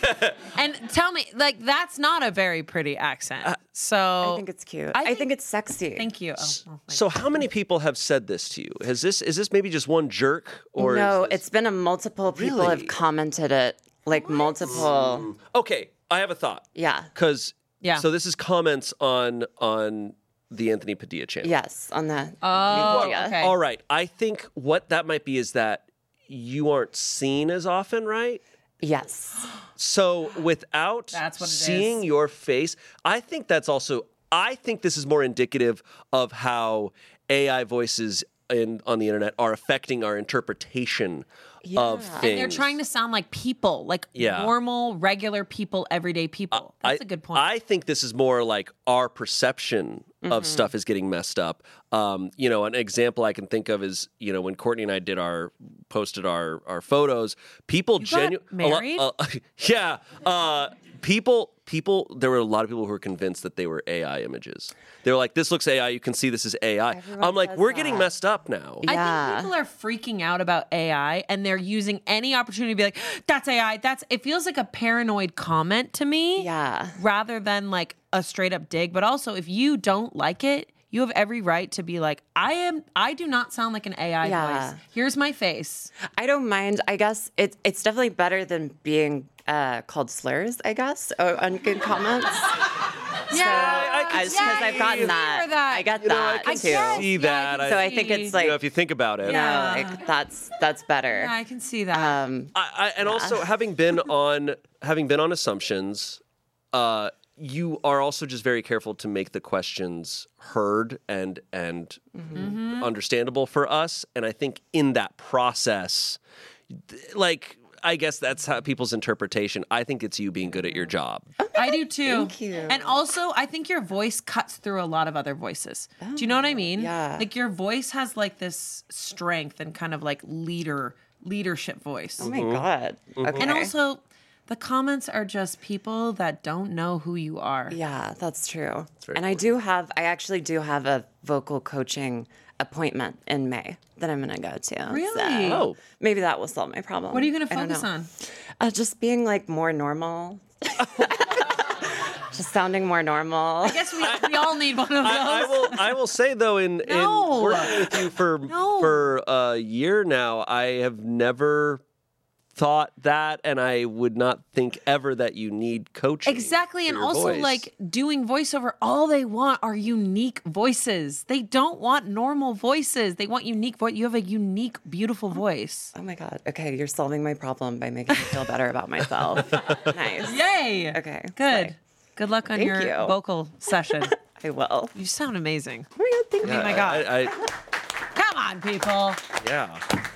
And tell me, like, that's not a very pretty accent. So I think it's cute. I I think- think, it's sexy. thank you. Oh, oh, thank So how many people have said this to you? Has this is this maybe just one jerk or no, is this- it's been a multiple people Really? have commented it, like multiple. okay? I have a thought. Yeah. Because Yeah. so this is comments on on the Anthony Padilla channel. Yes, on the. Oh, media. okay. All right. I think what that might be is that you aren't seen as often, right? Yes. So without That's what it seeing is. your face, I think that's also I think this is more indicative of how A I voices in on the internet are affecting our interpretation of things. And they're trying to sound like people, like Yeah. normal, regular people, everyday people. That's I- a good point. I think this is more like our perception of stuff is getting messed up. Um, you know, an example I can think of is, you know, when Courtney and I did our posted our our photos, people got genuinely married? yeah, uh, people people there were a lot of people who were convinced that they were A I images. They were like, this looks A I, you can see this is A I. Everyone I'm like, says we're getting that. messed up now. I Yeah. think people are freaking out about A I and they're using any opportunity to be like, that's A I. That's it feels like a paranoid comment to me. Yeah. Rather than like a straight up dig. But also if you don't like it, you have every right to be like, I am I do not sound like an A I Yeah. voice. Here's my face. I don't mind. I guess it's it's definitely better than being uh, called slurs. I guess or on good comments. Yeah, I can Because see I've gotten that. hear that. I get You know, I that can too. guess. see Yeah, I that. can I- So I think it's like you know, if you think about it. you know, like that's that's better. Yeah, I can see that. Um, I, I, and also having been on having been on Assumptions, uh, you are also just very careful to make the questions heard and and Mm-hmm. understandable for us. And I think in that process, like, I guess that's how people's interpretation. I think it's you being good at your job. I do too. Thank you. And also, I think your voice cuts through a lot of other voices. Do you know what I mean? yeah. Like your voice has like this strength and kind of like leader leadership voice. Oh my God. Okay. And also, the comments are just people that don't know who you are. Yeah, that's true. very And I do have, I actually do have a vocal coaching appointment in May that I'm going to go to. Really? So Oh. maybe that will solve my problem. What are you going to I don't focus know. on? Uh, just being like more normal. Just sounding more normal. I guess we, we all need one of those. I, I will. I will say though, in, No. in working with you for No. for a year now, I have never thought that, and I would not think ever that you need coaching. Exactly. for And your also, voice. like doing voiceover, all they want are unique voices. They don't want normal voices. They want unique voice. You have a unique, beautiful voice. Oh my God. Okay, you're solving my problem by making me feel better about myself. Nice. Yay. Okay. Good. Bye. Good luck on Thank your you. vocal session. I will. You sound amazing. Oh my God, thank I you. mean, my God. I, I, Come on, people. yeah.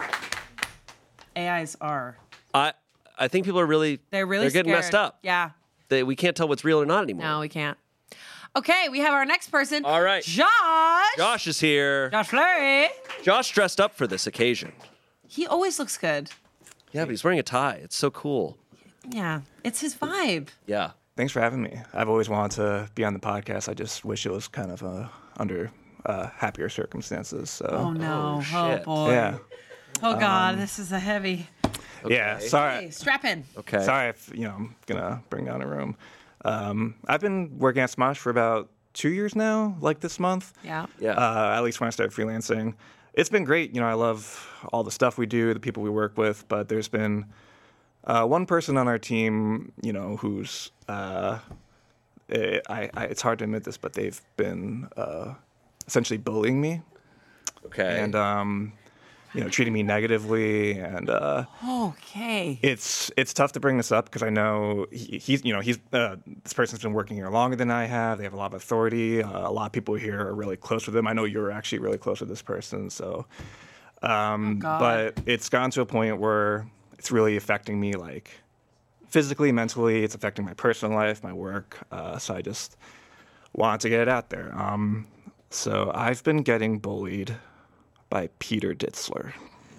A Is are. I I think people are really They're really they're getting scared. messed up. Yeah. They, we can't tell what's real or not anymore. No, we can't. Okay, we have our next person. All right. Josh. Josh is here. Josh Fleury. Josh dressed up for this occasion. He always looks good. Yeah, but he's wearing a tie. It's so cool. Yeah, it's his vibe. Yeah. Thanks for having me. I've always wanted to be on the podcast. I just wish it was kind of uh, under uh, happier circumstances. So. Oh no! Oh, shit. boy! Yeah. Oh God! this is a heavy. Yeah. Sorry. Hey, strap in. Okay. Sorry if you know I'm gonna bring down a room. Um, I've been working at Smosh for about two years now, like this month. Yeah. Yeah. Uh, at least when I started freelancing, it's been great. You know, I love all the stuff we do, the people we work with. But there's been uh, one person on our team, you know, who's uh, it, I, I, it's hard to admit this, but they've been uh, essentially bullying me. Okay. And um, you know, treating me negatively, and uh, Okay. it's it's tough to bring this up because I know he, he's you know he's uh, this person's been working here longer than I have. They have a lot of authority. Uh, a lot of people here are really close with him. I know you're actually really close with this person. So, um, God. but it's gotten to a point where it's really affecting me, like physically, mentally. It's affecting my personal life, my work. Uh, so I just wanted to get it out there. Um, so I've been getting bullied by Peter Ditzler.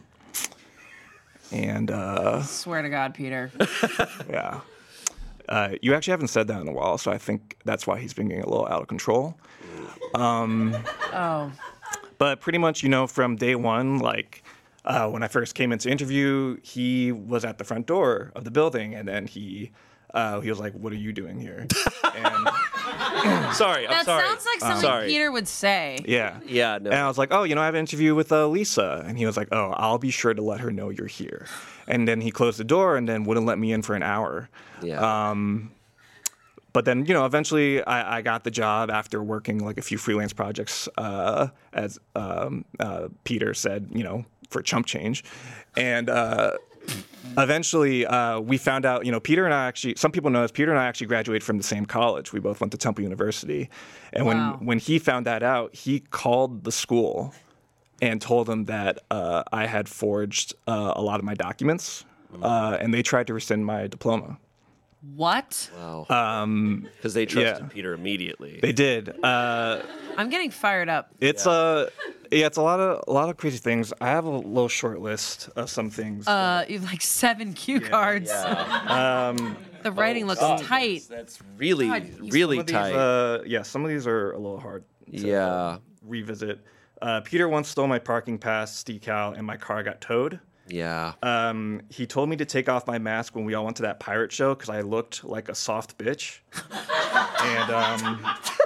And uh, Swear to God, Peter. yeah, uh, you actually haven't said that in a while, so I think that's why he's been getting a little out of control. Um, Oh. but pretty much, you know, from day one, like uh, when I first came into interview, he was at the front door of the building, and then he uh, he was like, "What are you doing here?" And sorry. I'm That sorry. sounds like something sorry. Peter would say. yeah, Yeah. No. And I was like, oh, you know, I have an interview with uh, Lisa. And he was like, oh, I'll be sure to let her know you're here. And then he closed the door and then wouldn't let me in for an hour. yeah. Um, but then, you know, eventually I, I got the job after working like a few freelance projects, uh, as um, uh, Peter said, you know, for chump change. And uh, eventually uh, we found out, you know, Peter and I actually, some people know this, Peter and I actually graduated from the same college. We both went to Temple University. And Wow. when, when he found that out, he called the school and told them that uh, I had forged uh, a lot of my documents. Uh, and they tried to rescind my diploma. What? Wow. Um, Because they trusted yeah. Peter immediately. They did. Uh, I'm getting fired up. it's a uh, yeah, it's a lot of a lot of crazy things. I have a little short list of some things. Uh, you have like seven cue cards. um, The writing looks God. tight. That's really, God, you- really some of these, tight. uh, yeah, some of these are a little hard to Yeah. revisit. Uh, Peter once stole my parking pass decal, and my car got towed. yeah. Um, he told me to take off my mask when we all went to that pirate show because I looked like a soft bitch. and um,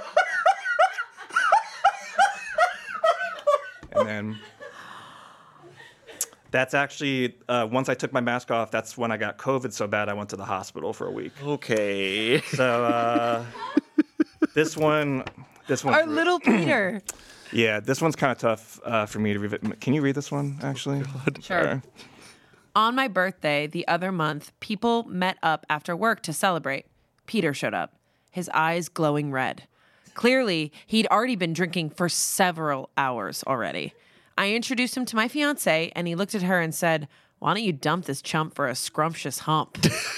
and then that's actually uh, once I took my mask off. That's when I got COVID so bad I went to the hospital for a week. Okay. So uh, this one, this one, Our little Peter. yeah, this one's kind of tough uh, for me to read. Can you read this one actually? Sure. Or- On my birthday the other month, people met up after work to celebrate. Peter showed up. his eyes glowing red. Clearly, he'd already been drinking for several hours already. I introduced him to my fiance, and he looked at her and said, "Why don't you dump this chump for a scrumptious hump?"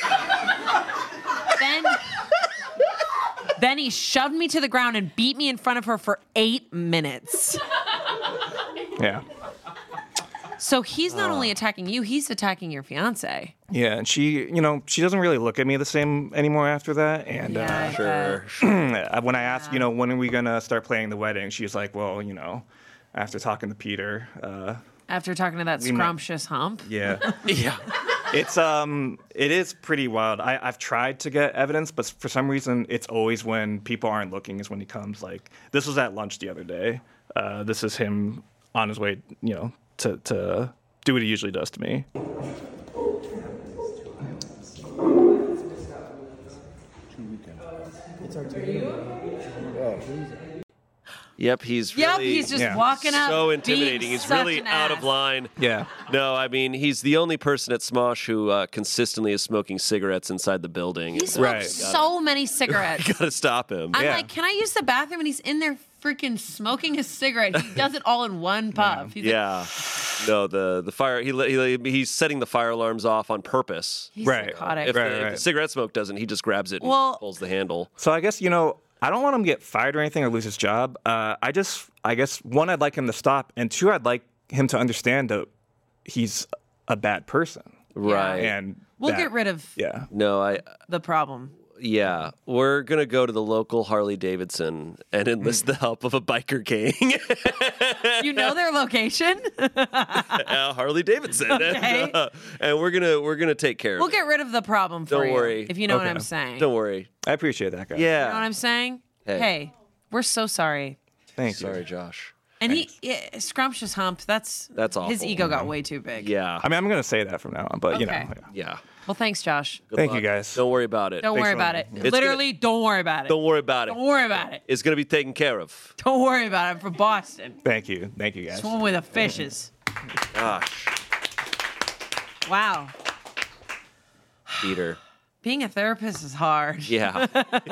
then, then he shoved me to the ground and beat me in front of her for eight minutes. Yeah. So he's not only attacking you, he's attacking your fiance. Yeah, and she, you know, she doesn't really look at me the same anymore after that. And Yeah, I uh, Sure. when I asked, you know, when are we gonna start planning the wedding, she's like, well, you know, after talking to Peter, uh, After talking to that We might- scrumptious hump. yeah, Yeah. it's um, it is pretty wild. I, I've tried to get evidence, but for some reason, it's always when people aren't looking is when he comes. Like this was at lunch the other day. Uh, this is him on his way, you know, to to do what he usually does to me. Yep, he's Yep, really he's just Yeah. walking up. so being intimidating. He's such really an out of ass. line. Yeah. No, I mean, he's the only person at Smosh who uh, consistently is smoking cigarettes inside the building. He And, uh, smokes Right. so many cigarettes. you gotta stop him. I'm Yeah. like, can I use the bathroom? And he's in there freaking smoking his cigarette. He does it all in one puff. He's like, Yeah. No, the the fire. He, he he's setting the fire alarms off on purpose. he's Right. psychotic. If, Right, the, if the right. cigarette smoke doesn't, he just grabs it and Well- pulls the handle. So I guess, you know, I don't want him to get fired or anything or lose his job. Uh, I just, I guess, one, I'd like him to stop, and two, I'd like him to understand that he's a bad person. Right. And We'll that- get rid of Yeah. No, I. the problem. Yeah, we're gonna go to the local Harley Davidson and enlist the help of a biker gang. You know their location? uh, Harley Davidson, Okay. and, uh, and we're gonna we're gonna take care We'll of it. get rid of the problem for Don't you. worry. If you know what Okay. I'm saying. Don't worry. I appreciate that, guy. Yeah. You know what I'm saying? Hey. Hey, we're so sorry. Thank you. Sorry, Josh. And he, yeah, scrumptious hump, that's, That's his awful. ego got way too big. Yeah. I mean, I'm going to say that from now on, but, you know. Okay. yeah. Yeah. Well, thanks, Josh. Good Thank luck. you, guys. Don't worry about it. Don't Thanks worry for about letting it. me- It's Literally, don't worry about it. Don't worry about it. Don't worry about it. It's gonna be taken care of. Don't worry about it. I'm from Boston. Thank you. Thank you, guys. Swim with the fishes. Gosh, Wow. Peter. Being a therapist is hard. Yeah.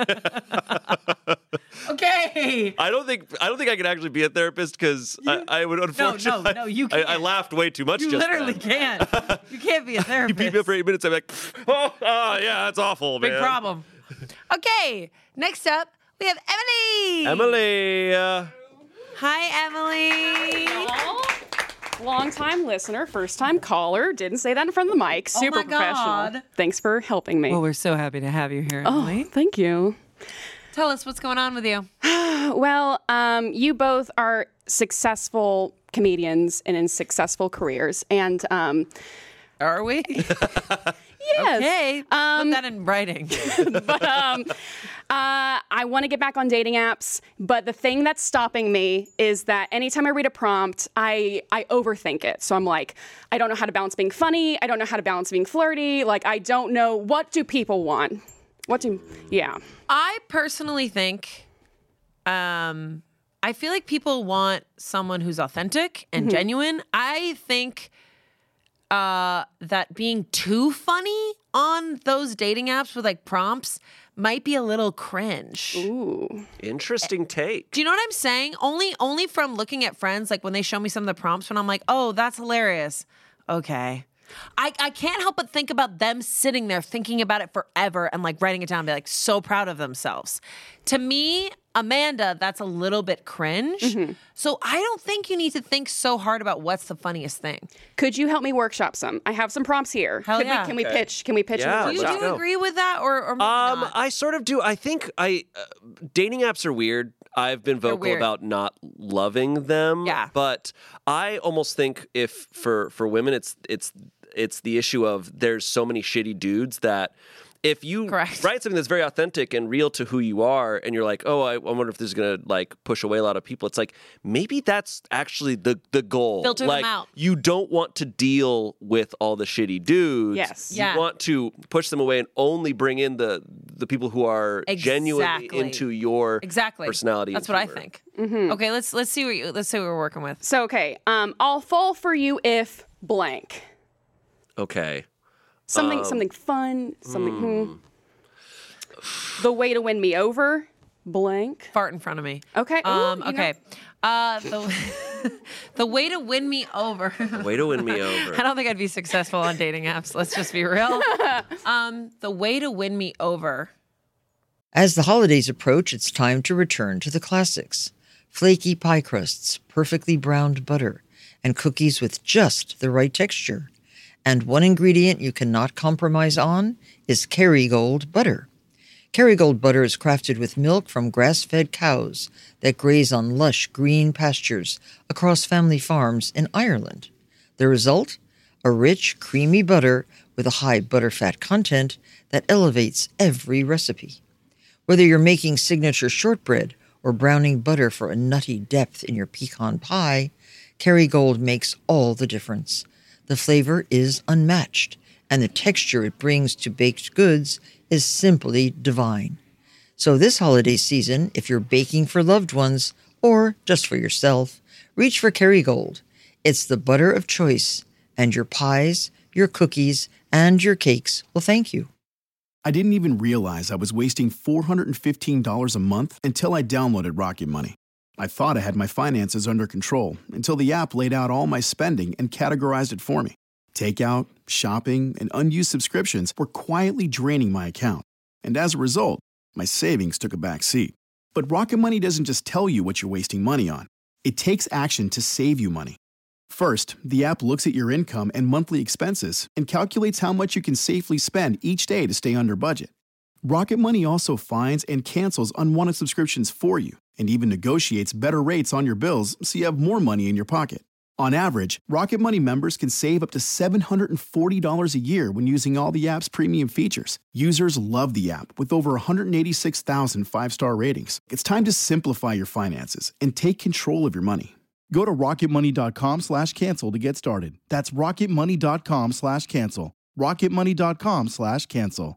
Okay. I don't think I don't think I can actually be a therapist because I, I would unfortunately. no, you I, I can't. laughed way too much. You just literally then. can't. You can't be a You therapist. beat me up for eight minutes. I'm like, oh, oh yeah, that's awful, Big man. problem. Okay. Next up, we have Emily. Emily. Uh, Hi, Emily. Long time listener, first time caller. Didn't say that in front of the mic. Super Oh my professional. God. Thanks for helping me. Well, we're so happy to have you here, oh, Emily. thank you. Tell us what's going on with you. Well, um, you both are successful comedians and in successful careers, and um, Are we? yes. Okay. Um, Put that in writing. but um, uh, I want to get back on dating apps. But the thing that's stopping me is that anytime I read a prompt, I I overthink it. So I'm like, I don't know how to balance being funny. I don't know how to balance being flirty. Like, I don't know, what do people want? What do? Yeah. I personally think, um, I feel like people want someone who's authentic and Mm-hmm. genuine. I think uh, that being too funny on those dating apps with like prompts might be a little cringe. Ooh. interesting take. Do you know what I'm saying? Only, only from looking at friends, like when they show me some of the prompts, when I'm like, oh, that's hilarious. Okay. I, I can't help but think about them sitting there thinking about it forever and like writing it down and be like so proud of themselves. To me, Amanda, that's a little bit cringe. Mm-hmm. So I don't think you need to think so hard about what's the funniest thing. Could you help me workshop some? I have some prompts here. Hell Could yeah. we, can we Okay. pitch? Can we pitch? Yeah, in Do the you, let's do you go. agree with that or, or maybe Um, not? I sort of do. I think I uh, dating apps are weird. I've been vocal weird. about not loving them. Yeah. But I almost think if for for women, it's it's it's the issue of there's so many shitty dudes that if you Correct. write something that's very authentic and real to who you are, and you're like, oh, I, I wonder if this is gonna like push away a lot of people. It's like maybe that's actually the the goal. Filter them like, out. You don't want to deal with all the shitty dudes. Yes. You Yeah. want to push them away and only bring in the the people who are genuinely Exactly. into your Exactly. personality. That's and what I humor. think. Mm-hmm. Okay, let's let's see what you, let's see what we're working with. So okay, um, I'll fall for you if blank. Okay. Something, Um, something fun. Something. Hmm. The way to win me over, blank. Fart in front of me. Okay. Ooh, Um, you know. okay. Uh, the, the way to win me over. Way to win me over. I don't think I'd be successful on dating apps. Let's just be real. Um, the way to win me over. As the holidays approach, it's time to return to the classics. Flaky pie crusts, perfectly browned butter, and cookies with just the right texture. And one ingredient you cannot compromise on is Kerrygold butter. Kerrygold butter is crafted with milk from grass-fed cows that graze on lush green pastures across family farms in Ireland. The result? A rich, creamy butter with a high butterfat content that elevates every recipe. Whether you're making signature shortbread or browning butter for a nutty depth in your pecan pie, Kerrygold makes all the difference. The flavor is unmatched, and the texture it brings to baked goods is simply divine. So this holiday season, if you're baking for loved ones or just for yourself, reach for Kerrygold. It's the butter of choice, and your pies, your cookies, and your cakes will thank you. I didn't even realize I was wasting four hundred fifteen dollars a month until I downloaded Rocket Money. I thought I had my finances under control until the app laid out all my spending and categorized it for me. Takeout, shopping, and unused subscriptions were quietly draining my account. And as a result, my savings took a back seat. But Rocket Money doesn't just tell you what you're wasting money on. It takes action to save you money. First, the app looks at your income and monthly expenses and calculates how much you can safely spend each day to stay under budget. Rocket Money also finds and cancels unwanted subscriptions for you and even negotiates better rates on your bills so you have more money in your pocket. On average, Rocket Money members can save up to seven hundred forty dollars a year when using all the app's premium features. Users love the app with over one hundred eighty-six thousand five-star ratings. It's time to simplify your finances and take control of your money. Go to rocketmoney.com slash cancel to get started. That's rocketmoney.com slash cancel. rocketmoney.com slash cancel.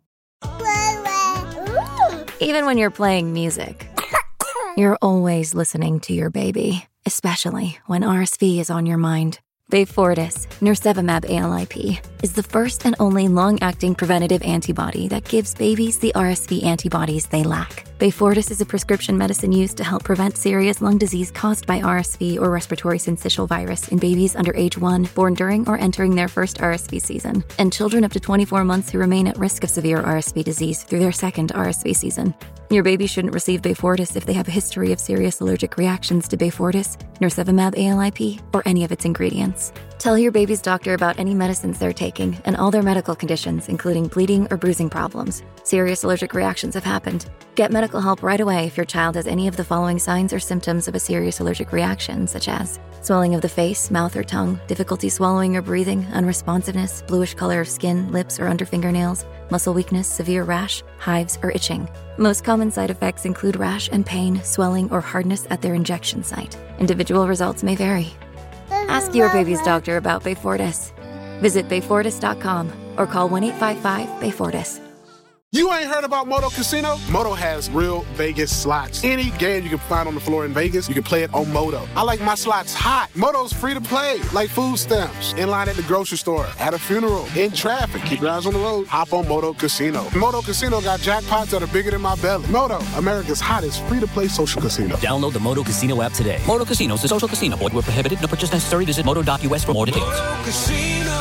Even when you're playing music, you're always listening to your baby, especially when R S V is on your mind. Beyfortus, nirsevimab A L I P, is the first and only long-acting preventative antibody that gives babies the R S V antibodies they lack. Beyfortus is a prescription medicine used to help prevent serious lung disease caused by R S V or respiratory syncytial virus in babies under age one, born during or entering their first R S V season, and children up to twenty-four months who remain at risk of severe R S V disease through their second R S V season. Your baby shouldn't receive Beyfortus if they have a history of serious allergic reactions to Beyfortus, nirsevimab A L I P, or any of its ingredients. Tell your baby's doctor about any medicines they're taking and all their medical conditions, including bleeding or bruising problems. Serious allergic reactions have happened. Get medical help right away if your child has any of the following signs or symptoms of a serious allergic reaction, such as swelling of the face, mouth, or tongue, difficulty swallowing or breathing, unresponsiveness, bluish color of skin, lips, or under fingernails, muscle weakness, severe rash, hives, or itching. Most common side effects include rash and pain, swelling, or hardness at their injection site. Individual results may vary. Ask your baby's doctor about Beyfortus. Visit Beyfortus dot com or call one eight five five Beyfortus. You ain't heard about Moto Casino? Moto has real Vegas slots. Any game you can find on the floor in Vegas, you can play it on Moto. I like my slots hot. Moto's free to play, like food stamps, in line at the grocery store, at a funeral, in traffic. Keep your eyes on the road. Hop on Moto Casino. Moto Casino got jackpots that are bigger than my belly. Moto, America's hottest free-to-play social casino. Download the Moto Casino app today. Moto Casino is a social casino. Void where prohibited. No purchase necessary. Visit moto dot U S for more details. Moto Casino,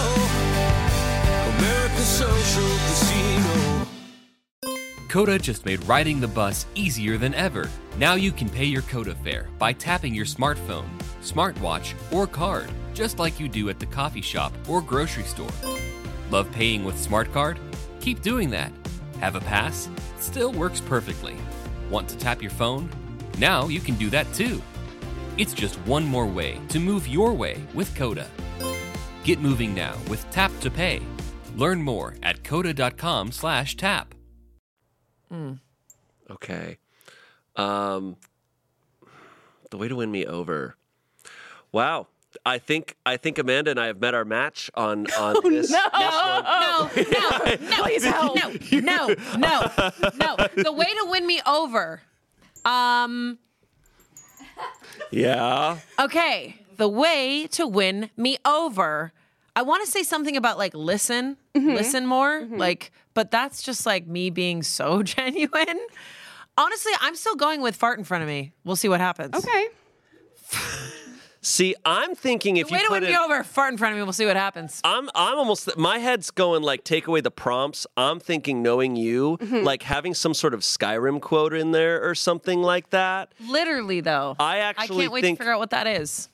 America's social casino. Coda just made riding the bus easier than ever. Now you can pay your Coda fare by tapping your smartphone, smartwatch, or card, just like you do at the coffee shop or grocery store. Love paying with Smart Card? Keep doing that. Have a pass? Still works perfectly. Want to tap your phone? Now you can do that too. It's just one more way to move your way with Coda. Get moving now with Tap to Pay. Learn more at coda dot com slash tap. Mm. Okay. Um, the way to win me over. Wow. I think I think Amanda and I have met our match on on Oh, this. no. this one. No, no, no, please help. No, no, no, no. The way to win me over. Um. Yeah. Okay. The way to win me over. I want to say something about like listen, Mhm. listen more, Mhm. like, but that's just like me being so genuine. Honestly, I'm still going with fart in front of me. We'll see what happens. Okay. See, I'm thinking if Way you to put win it, me over. Fart in front of me. We'll see what happens. I'm I'm almost my head's going like take away the prompts. I'm thinking knowing you, Mhm. like having some sort of Skyrim quote in there or something like that. Literally, though. I I actually can't wait think. to figure out what that is.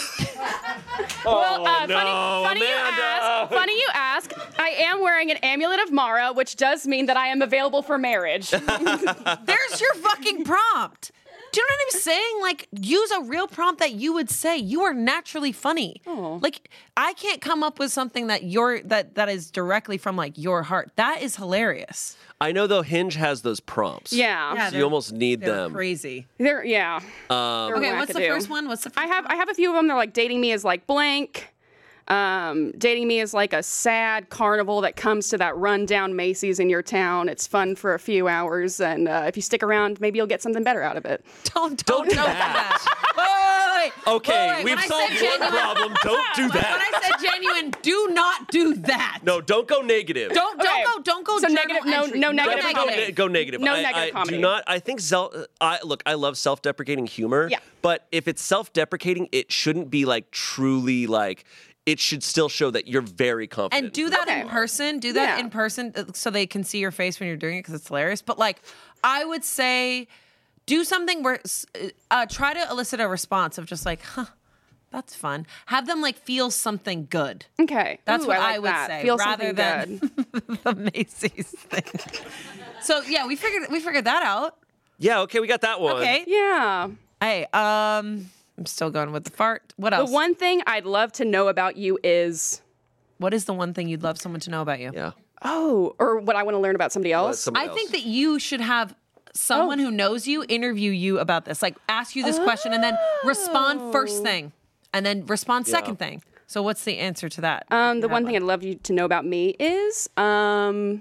Well, uh, no, funny, funny you ask. Funny you ask. I am wearing an amulet of Mara, which does mean that I am available for marriage. There's your fucking prompt. Do you know what I'm saying? Like, use a real prompt that you would say. You are naturally funny. Like, I can't come up with something that you're that that is directly from like your heart. That is hilarious. I know though Hinge has those prompts. Yeah. Yeah, so you they're- almost need They're them. crazy. They're yeah. Um, They're Okay, what's the wackadoo. first one? What's the first I have I have a few of them. They're like dating me is like blank. Um, dating me is like a sad carnival that comes to that rundown Macy's in your town. It's fun for a few hours, and uh, if you stick around, maybe you'll get something better out of it. Don't don't do that. Wait, wait, wait. Okay, Wait, wait, we've when I solved said one genuine- problem. Don't do When that. I said genuine, do not do that. No, don't go negative. Don't don't Okay. go don't go So journal negative- no- entry. no negative Definitely go, comedy. ne- go negative. No I, negative I comedy. Do not. I think. Zel, I look. I love self-deprecating humor. Yeah. But if it's self-deprecating, it shouldn't be like truly like. It should still show that you're very confident. And do that in person. Do that Yeah. in person uh, so they can see your face when you're doing it because it's hilarious. But like, I would say, do something where uh, try to elicit a response of just like, huh, that's fun. Have them like feel something good. Okay, That's Ooh, what I, like I would that. say, Feel rather something than good. the Macy's thing. So yeah, we figured we figured that out. Yeah. Okay, we got that one. Okay. Yeah. Hey, um, I'm still going with the fart. What else? The one thing I'd love to know about you is What is the one thing you'd love someone to know about you? Yeah. oh, or what I want to learn about somebody else. I think that you should have someone who knows you interview you about this. Like ask you this question and then respond first thing and then respond Yeah. second thing. So what's the answer to that? Um, the one thing I'd love you to know about me is um,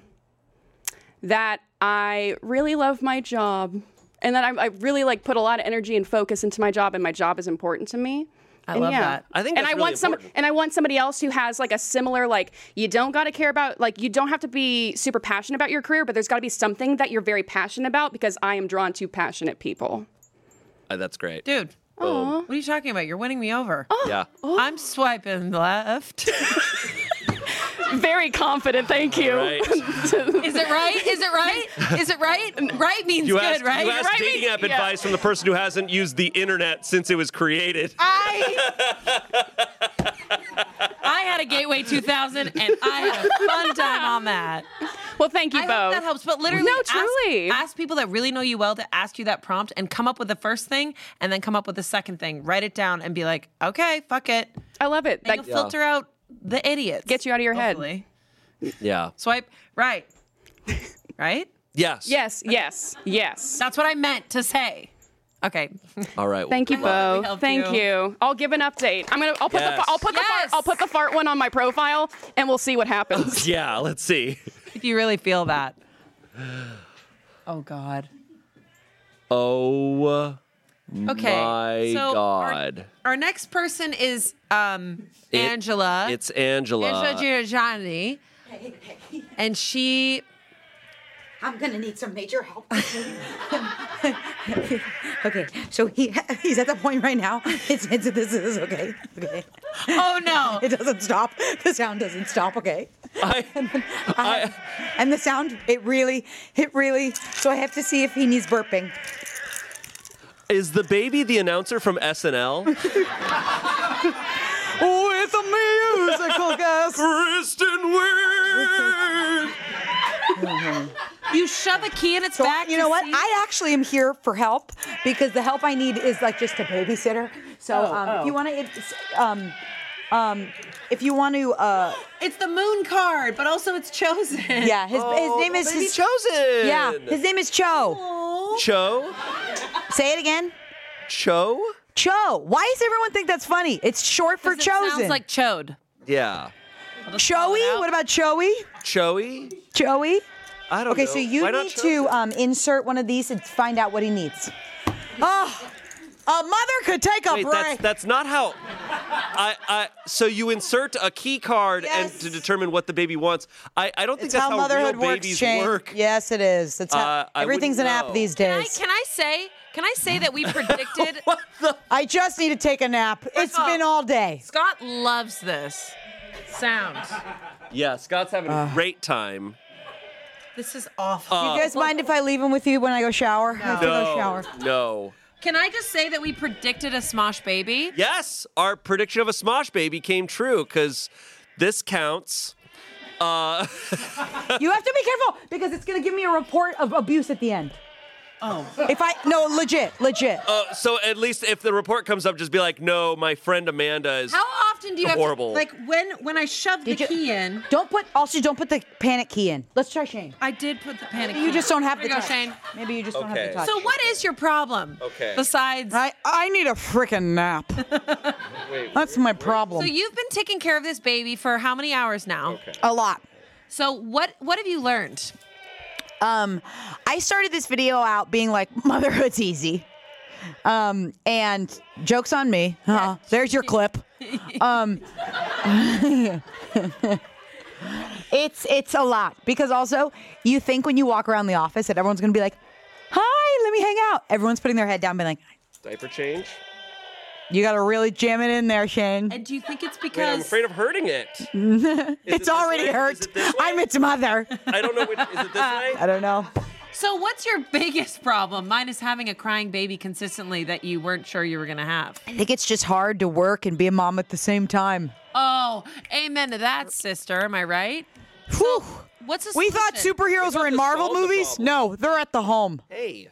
that I really love my job, and that I, I really like put a lot of energy and focus into my job, and my job is important to me. I And love yeah. that. I think and that's I really want some, important. and I want somebody else who has like a similar like. You don't got to care about like you don't have to be super passionate about your career, but there's got to be something that you're very passionate about because I am drawn to passionate people. Uh, that's great. Dude. Boom. What are you talking about? You're winning me over. Yeah. I'm swiping left. Very confident, thank you. Right. Is it right? Is it right? Is it right? Right means You good, asked, right? you asked right dating means- app yeah. advice from the person who hasn't used the internet since it was created. I I had a Gateway two thousand and I had a fun time on that. Well, thank you I both. hope that helps. But literally, No, ask- truly. Ask, people that really know you well to ask you that prompt and come up with the first thing and then come up with the second thing. Write it down and be like, okay, fuck it. I love it. And That you'll filter out the idiots. gets you out of your head. Hopefully. Yeah. Swipe right. Right? Yes. Yes, yes, yes. That's what I meant to say. Okay. All right. Thank you, I love that we Bo. helped Thank you. you. I'll give an update. I'm gonna. I'll put the. Yes. fa- I'll put the. Fart, Yes. I'll put the fart one on my profile, and we'll see what happens. Yeah. Let's see. If you really feel that. Oh God. Oh. Okay. My so God. Our, our next person is um It- Angela. It's Angela. Angela Giorgiani. And she I'm gonna need some major help. Okay, so he he's at the point right now. It's, it's this is okay. Okay. Oh no! It doesn't stop. The sound doesn't stop. Okay. I, I, and the sound, it really, it really. So I have to see if he needs burping. Is the baby the announcer from S N L? With a musical guest, Kristen Wiig. you shove a key in its So back. you to know what? see- I actually am here for help because the help I need is like just a babysitter. So Oh, um, oh. if you want to, um, um, if you want to, uh, It's the moon card, but also it's chosen. yeah, his his name is Baby his, Chosen. yeah, his name is Cho. Cho. Say it again. Cho. Cho. Why does everyone think that's funny? It's short for It chosen. sounds like chode. Yeah. Choey. What about Choey? Choey. Choey. I don't Okay, know. so you Why not need Chosen? to um, insert one of these and find out what he needs. Oh, a mother could take a Wait, break. that's that's not how. I, I, so you insert a key card and to determine what the baby wants. I, I don't think It's that's how how motherhood real works, babies Shane. work. Yes, it is. That's how Uh, I everything's an wouldn't app know. these Can I, days. can I say? Can I say that we predicted? I just need to take a nap. It's all, been all day. Scott loves this sound. Yeah, Scott's having a great time. This is awful. Uh, you guys mind if I leave him with you when I go shower? I have to go shower. No. Can I just say that we predicted a Smosh baby? Yes, our prediction of a Smosh baby came true because this counts. Uh, You have to be careful because it's going to give me a report of abuse at the end. Oh. If I no legit, legit. uh, so at least if the report comes up, just be like, no, my friend Amanda is How often do you horrible. have to, like when when I shoved the Did you- key in? Don't put also don't put the panic key in. Let's try Shane. I did put the panic. You key just in. don't have Here the you go, touch. Shane. Maybe you just don't have Okay. the touch. So what is your problem? Okay. Besides, I I need a freaking nap. Wait, That's my problem. so you've been taking care of this baby for how many hours now? Okay. A lot. So what what have you learned? Um, I started this video out being like, motherhood's easy. Um, and joke's on me. Uh, there's your clip. Um, it's it's a lot because also you think when you walk around the office that everyone's gonna be like, hi, let me hang out. Everyone's putting their head down, being like, Diaper change? you gotta really jam it in there, Shane. And do you think it's Wait, I'm because afraid of hurting it. It's this already way? Is hurt. it this way? I'm its mother. I don't know. Which, is it this way? I don't know. So what's your biggest problem? Mine is having a crying baby consistently that you weren't sure you were gonna have. I think it's just hard to work and be a mom at the same time. Oh, amen to that, sister. Am I right? Whew. What's the We thought solution? superheroes were in to Marvel solve the movies. problem. No, they're at the home. Hey,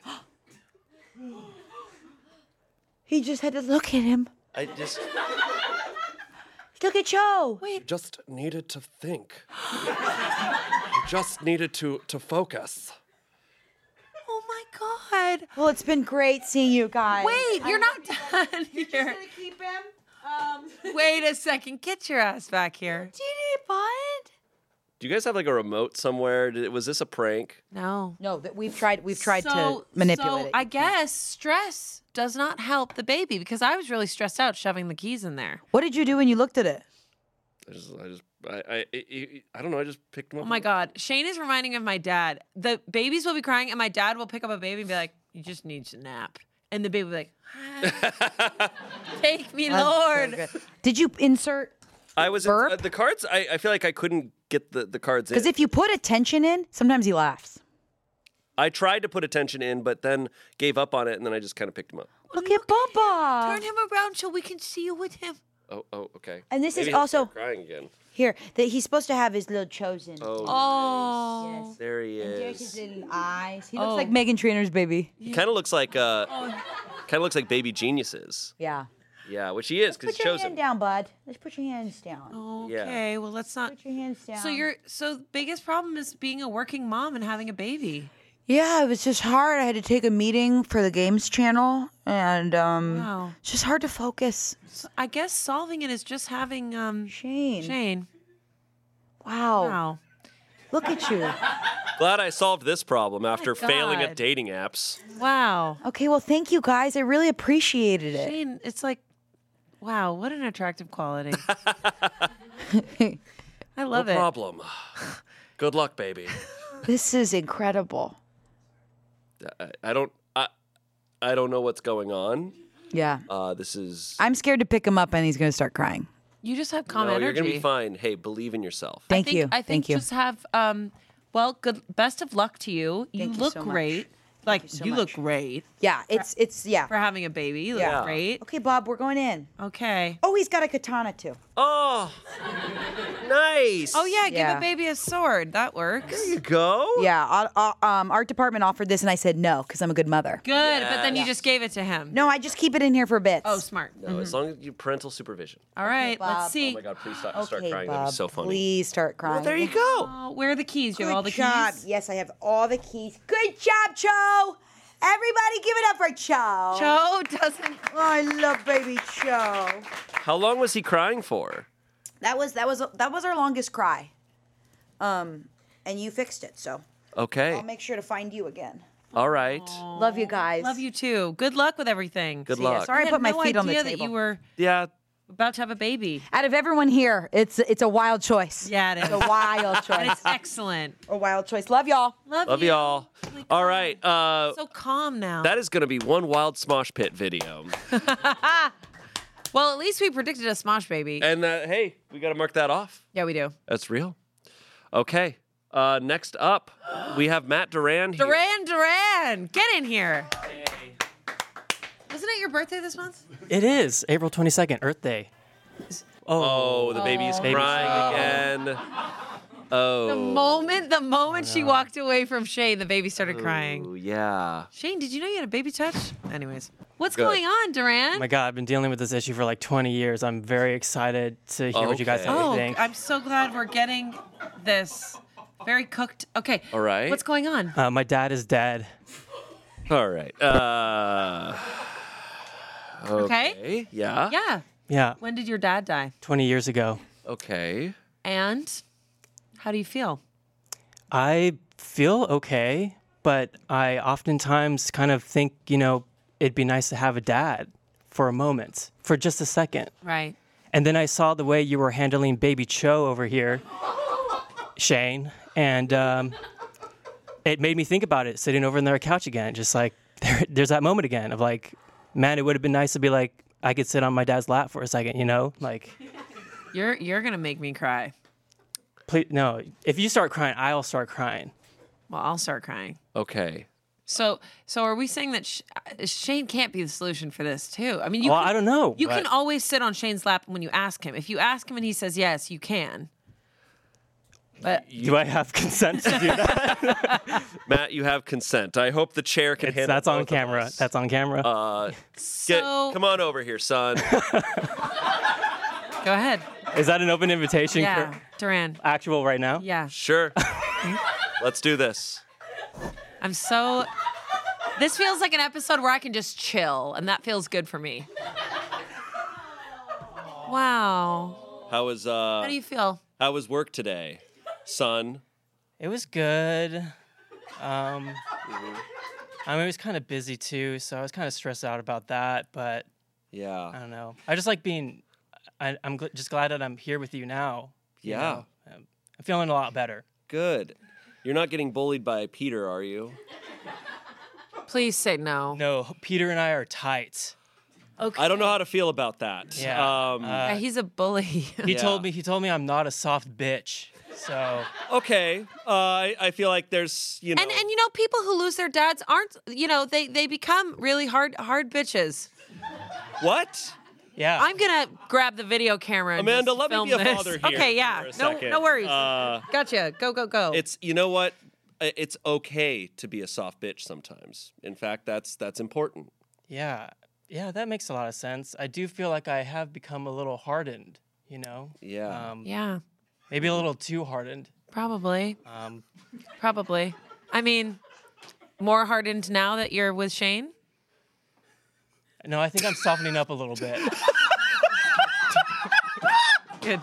He just had to look at him. I just Look at Joe. Wait, just needed to think. I just needed to to focus. oh my God. Well, it's been great seeing you guys. Wait, you're not done here. keep him. Um, Wait a second. Get your ass back here. Genie Bud. Do you guys have like a remote somewhere? Did, was this a prank? No. No, that we've tried. We've tried so, to manipulate so it. I guess stress does not help the baby because I was really stressed out shoving the keys in there. What did you do when you looked at it? I just, I just, I, I, I, I don't know. I just picked him up. Oh my God. Shane is reminding me of my dad. The babies will be crying and my dad will pick up a baby and be like, you just need to nap. And the baby will be like, ah, take me, That's so Lord. good. Did you insert? I was Burp? uh, the cards. I, I feel like I couldn't get the, the cards in. Because if you put attention in, sometimes he laughs. I tried to put attention in, but then gave up on it, and then I just kind of picked him up. Look at Bubba. Turn him around so we can see you with him. Oh, oh, okay. And this is Maybe he'll also- start crying again. Here, that he's supposed to have his little chosen. Oh, Oh. nice. There he And there's his is. little eyes. He Oh. looks like Megan Trainor's baby. He kind of looks like uh, kind of looks like baby geniuses. Yeah. Yeah, which he is because Put he's your chosen. hand down, bud. Let's put your hands down. Yeah. Okay, well let's not. Put your hands down. So your so biggest problem is being a working mom and having a baby. Yeah, it was just hard. I had to take a meeting for the games channel, and um, Wow. it's just hard to focus. So I guess solving it is just having um Shane. Shane. Wow. Wow. Look at you. Glad I solved this problem after failing God. at dating apps. Wow. Okay, well, thank you guys. I really appreciated it. Shane, it's like, wow, what an attractive quality. I love no it. problem. Good luck, baby. This is incredible. I, I don't. I, I don't know what's going on. Yeah. Uh, this is. I'm scared to pick him up and he's going to start crying. You just have calm no, energy. you're gonna be fine. Hey, believe in yourself. Thank I think, you. I think Thank you. just have um well, good best of luck to you. You Thank you look so much. great. Like so you look much. great Yeah, it's, it's, yeah. for having a baby. You look Yeah. great. Okay, Bob, we're going in. Okay. Oh, he's got a katana too. Oh, nice. Oh yeah, give Yeah. a baby a sword. That works. There you go. Yeah, uh, uh, um, art department offered this, and I said no because I'm a good mother. Good, but then you just gave it to him. No, I just keep it in here for bits. Oh, smart. No, as long as you parental supervision. All right, Bob. let's see. Oh my God! Please start, start Okay, crying. Bob, That'd be so funny. please start crying. Well, there you go. Oh, where are the keys? You Good have all the job. keys. Yes, I have all the keys. Good job, Cho. Everybody give it up for Cho. Joe doesn't. Oh, I love baby Cho. How long was he crying for? That was that was that was our longest cry. Um, and you fixed it, so Okay. I'll make sure to find you again. All right. Love you guys. Love you too. Good luck with everything. Good See ya. luck. Sorry I had put my no feet on the idea table. that you were. Yeah, about to have a baby. Out of everyone here, it's it's a wild choice. Yeah, it is. It's a wild choice. And it's excellent. A wild choice. Love y'all. Love, Love you. y'all. All right. Uh, So calm now. that is going to be one wild Smosh Pit video. Well, at least we predicted a Smosh baby. And uh, hey, we got to mark that off. Yeah, we do. That's real. Okay. Uh, next up, we have Matt Duran here. Duran Duran, get in here. Wasn't it your birthday this month? It is April twenty-second, Earth Day. Oh, the baby's Baby's crying crying. again. Oh. The moment, the moment she walked away from Shane, the baby started crying. Oh, yeah. Shane, did you know you had a baby touch? Anyways, what's Good. going on, Duran? Oh my God, I've been dealing with this issue for like twenty years. I'm very excited to hear what you guys have to Oh, think. I'm so glad we're getting this very cooked. Okay. All right. What's going on? Uh, my dad is dead. All right. Uh, Okay. okay. Yeah. Yeah. Yeah, When did your dad die? twenty years ago. Okay. And how do you feel? I feel okay, but I oftentimes kind of think, you know, it'd be nice to have a dad for a moment, for just a second. Right. And then I saw the way you were handling baby Cho over here, Shane, and um, it made me think about it, sitting over on their couch again, just like there, there's that moment again of like, man, it would have been nice to be like, I could sit on my dad's lap for a second, you know, like. You're you're gonna make me cry. Please, no. If you start crying, I'll start crying. Well, I'll start crying. Okay. So so are we saying that Sh- uh, Shane can't be the solution for this too? I mean, you Well, can, I don't know, You but- can always sit on Shane's lap when you ask him. If you ask him and he says yes, you can. But Do I have consent to do that? Matt, you have consent. I hope the chair can It's- handle that's on both of camera. us. That's on camera. Uh, get, come on over here, son. Go ahead. Is that an open invitation? Yeah, for Duran. Actual right now? Yeah. Sure. Let's do this. I'm so. This feels like an episode where I can just chill, and that feels good for me. Wow. How was uh? How do you feel? How was work today, son? It was good. Um, I mean, it was kind of busy too, so I was kind of stressed out about that. But yeah, I don't know. I just like being. I, I'm gl- just glad that I'm here with you now. you Yeah. know? Um, I'm feeling a lot better. Good. You're not getting bullied by Peter, are you? Please say no. No, Peter and I are tight. Okay. I don't know how to feel about that. Yeah. Um, Yeah, he's a bully. He Yeah. told me. He told me I'm not a soft bitch. So okay. Uh, I, I feel like there's, you know. And and you know, people who lose their dads aren't. You know, they they become really hard hard bitches. What? Yeah. I'm gonna grab the video camera. And Amanda, just let me film be a this. father here Okay, yeah. for a No, second. no worries. Uh, Gotcha. Go go go. It's you know what? I- It's okay to be a soft bitch sometimes. In fact, that's that's important. yeah, yeah, that makes a lot of sense. I do feel like I have become a little hardened. You know. Yeah. Um, Yeah. Maybe a little too hardened. Probably. Um, Probably. I mean, more hardened now that you're with Shane. no, I think I'm softening up a little bit. Good.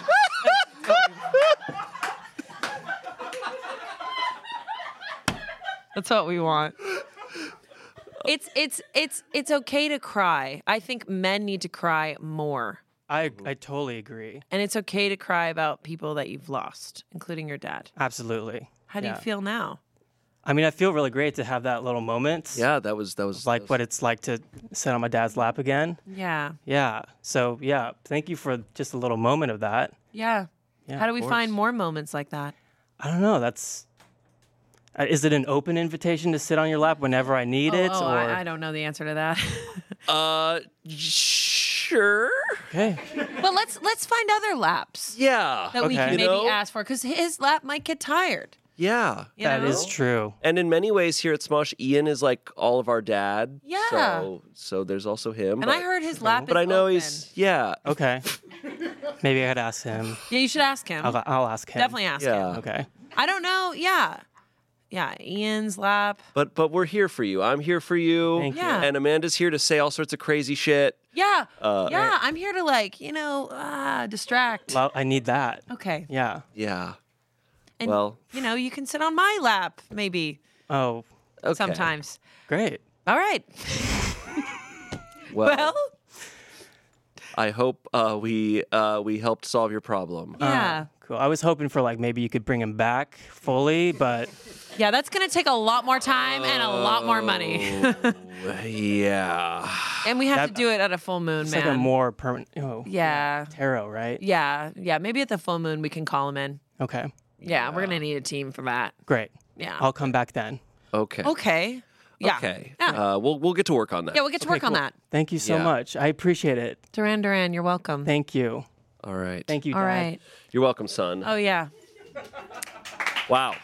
That's what we want. It's it's it's it's okay to cry. I think men need to cry more. I I totally agree. And it's okay to cry about people that you've lost, including your dad. Absolutely. How do Yeah. you feel now? I mean, I feel really great to have that little moment. Yeah, that was that was like what it's like to sit on my dad's lap again. Yeah. Yeah. So yeah, thank you for just a little moment of that. Yeah. Yeah, How do of we course. find more moments like that? I don't know. That's. uh, Is it an open invitation to sit on your lap whenever I need oh, it, oh, or I, I don't know the answer to that. Uh, sure. okay? But let's let's find other laps Yeah. that we Okay. can You maybe know? ask for, because his lap might get tired. Yeah. You That know? is true. And in many ways here at Smosh, Ian is like all of our dad. Yeah. So so there's also him. And but, I heard his lap But is I know open. he's yeah. Okay. Maybe I could ask him. Yeah, you should ask him. I'll, I'll ask him. Definitely ask Yeah. him. Okay. I don't know. Yeah. Yeah. Ian's lap. But but we're here for you. I'm here for you. Thank you. Yeah. And Amanda's here to say all sorts of crazy shit. Yeah. Uh, yeah. I'm here to, like, you know, ah, distract. Well, I need that. Okay. Yeah. Yeah. And, well, you know, you can sit on my lap, maybe, Oh, okay. sometimes. great. All right. Well, Well, I hope uh, we uh, we helped solve your problem. Yeah. Cool. I was hoping for like maybe you could bring him back fully, but Yeah, that's going to take a lot more time and a lot more money. Yeah. And we have That- to do it at a full moon, it's man. like a more permanent. Oh, yeah. tarot, right? Yeah. Yeah. Maybe at the full moon we can call him in. Okay. Yeah, we're going to need a team for that. Great. Yeah. I'll come back then. Okay. Okay. Yeah. Okay. Yeah. Uh, we'll we'll get to work on that. Yeah, we'll get to Okay, work on cool. that. Thank you so Yeah. much. I appreciate it. Duran Duran, you're welcome. Thank you. All right. Thank you, Dad. All right. You're welcome, son. Oh, yeah. Wow.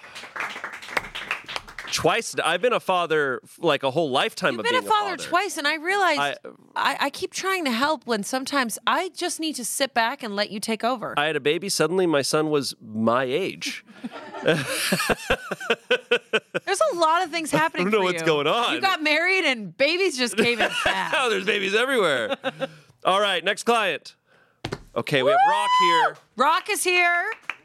Twice. I've been a father like a whole lifetime You've of been being a father, twice, and I realized I- I, I keep trying to help when sometimes I just need to sit back and let you take over. I had a baby. Suddenly, my son was my age. There's a lot of things happening. I don't know for what's you. going on. You got married, and babies just came in fast. Oh, there's babies everywhere. All right, next client. Okay, we have Rock here. Rock is here.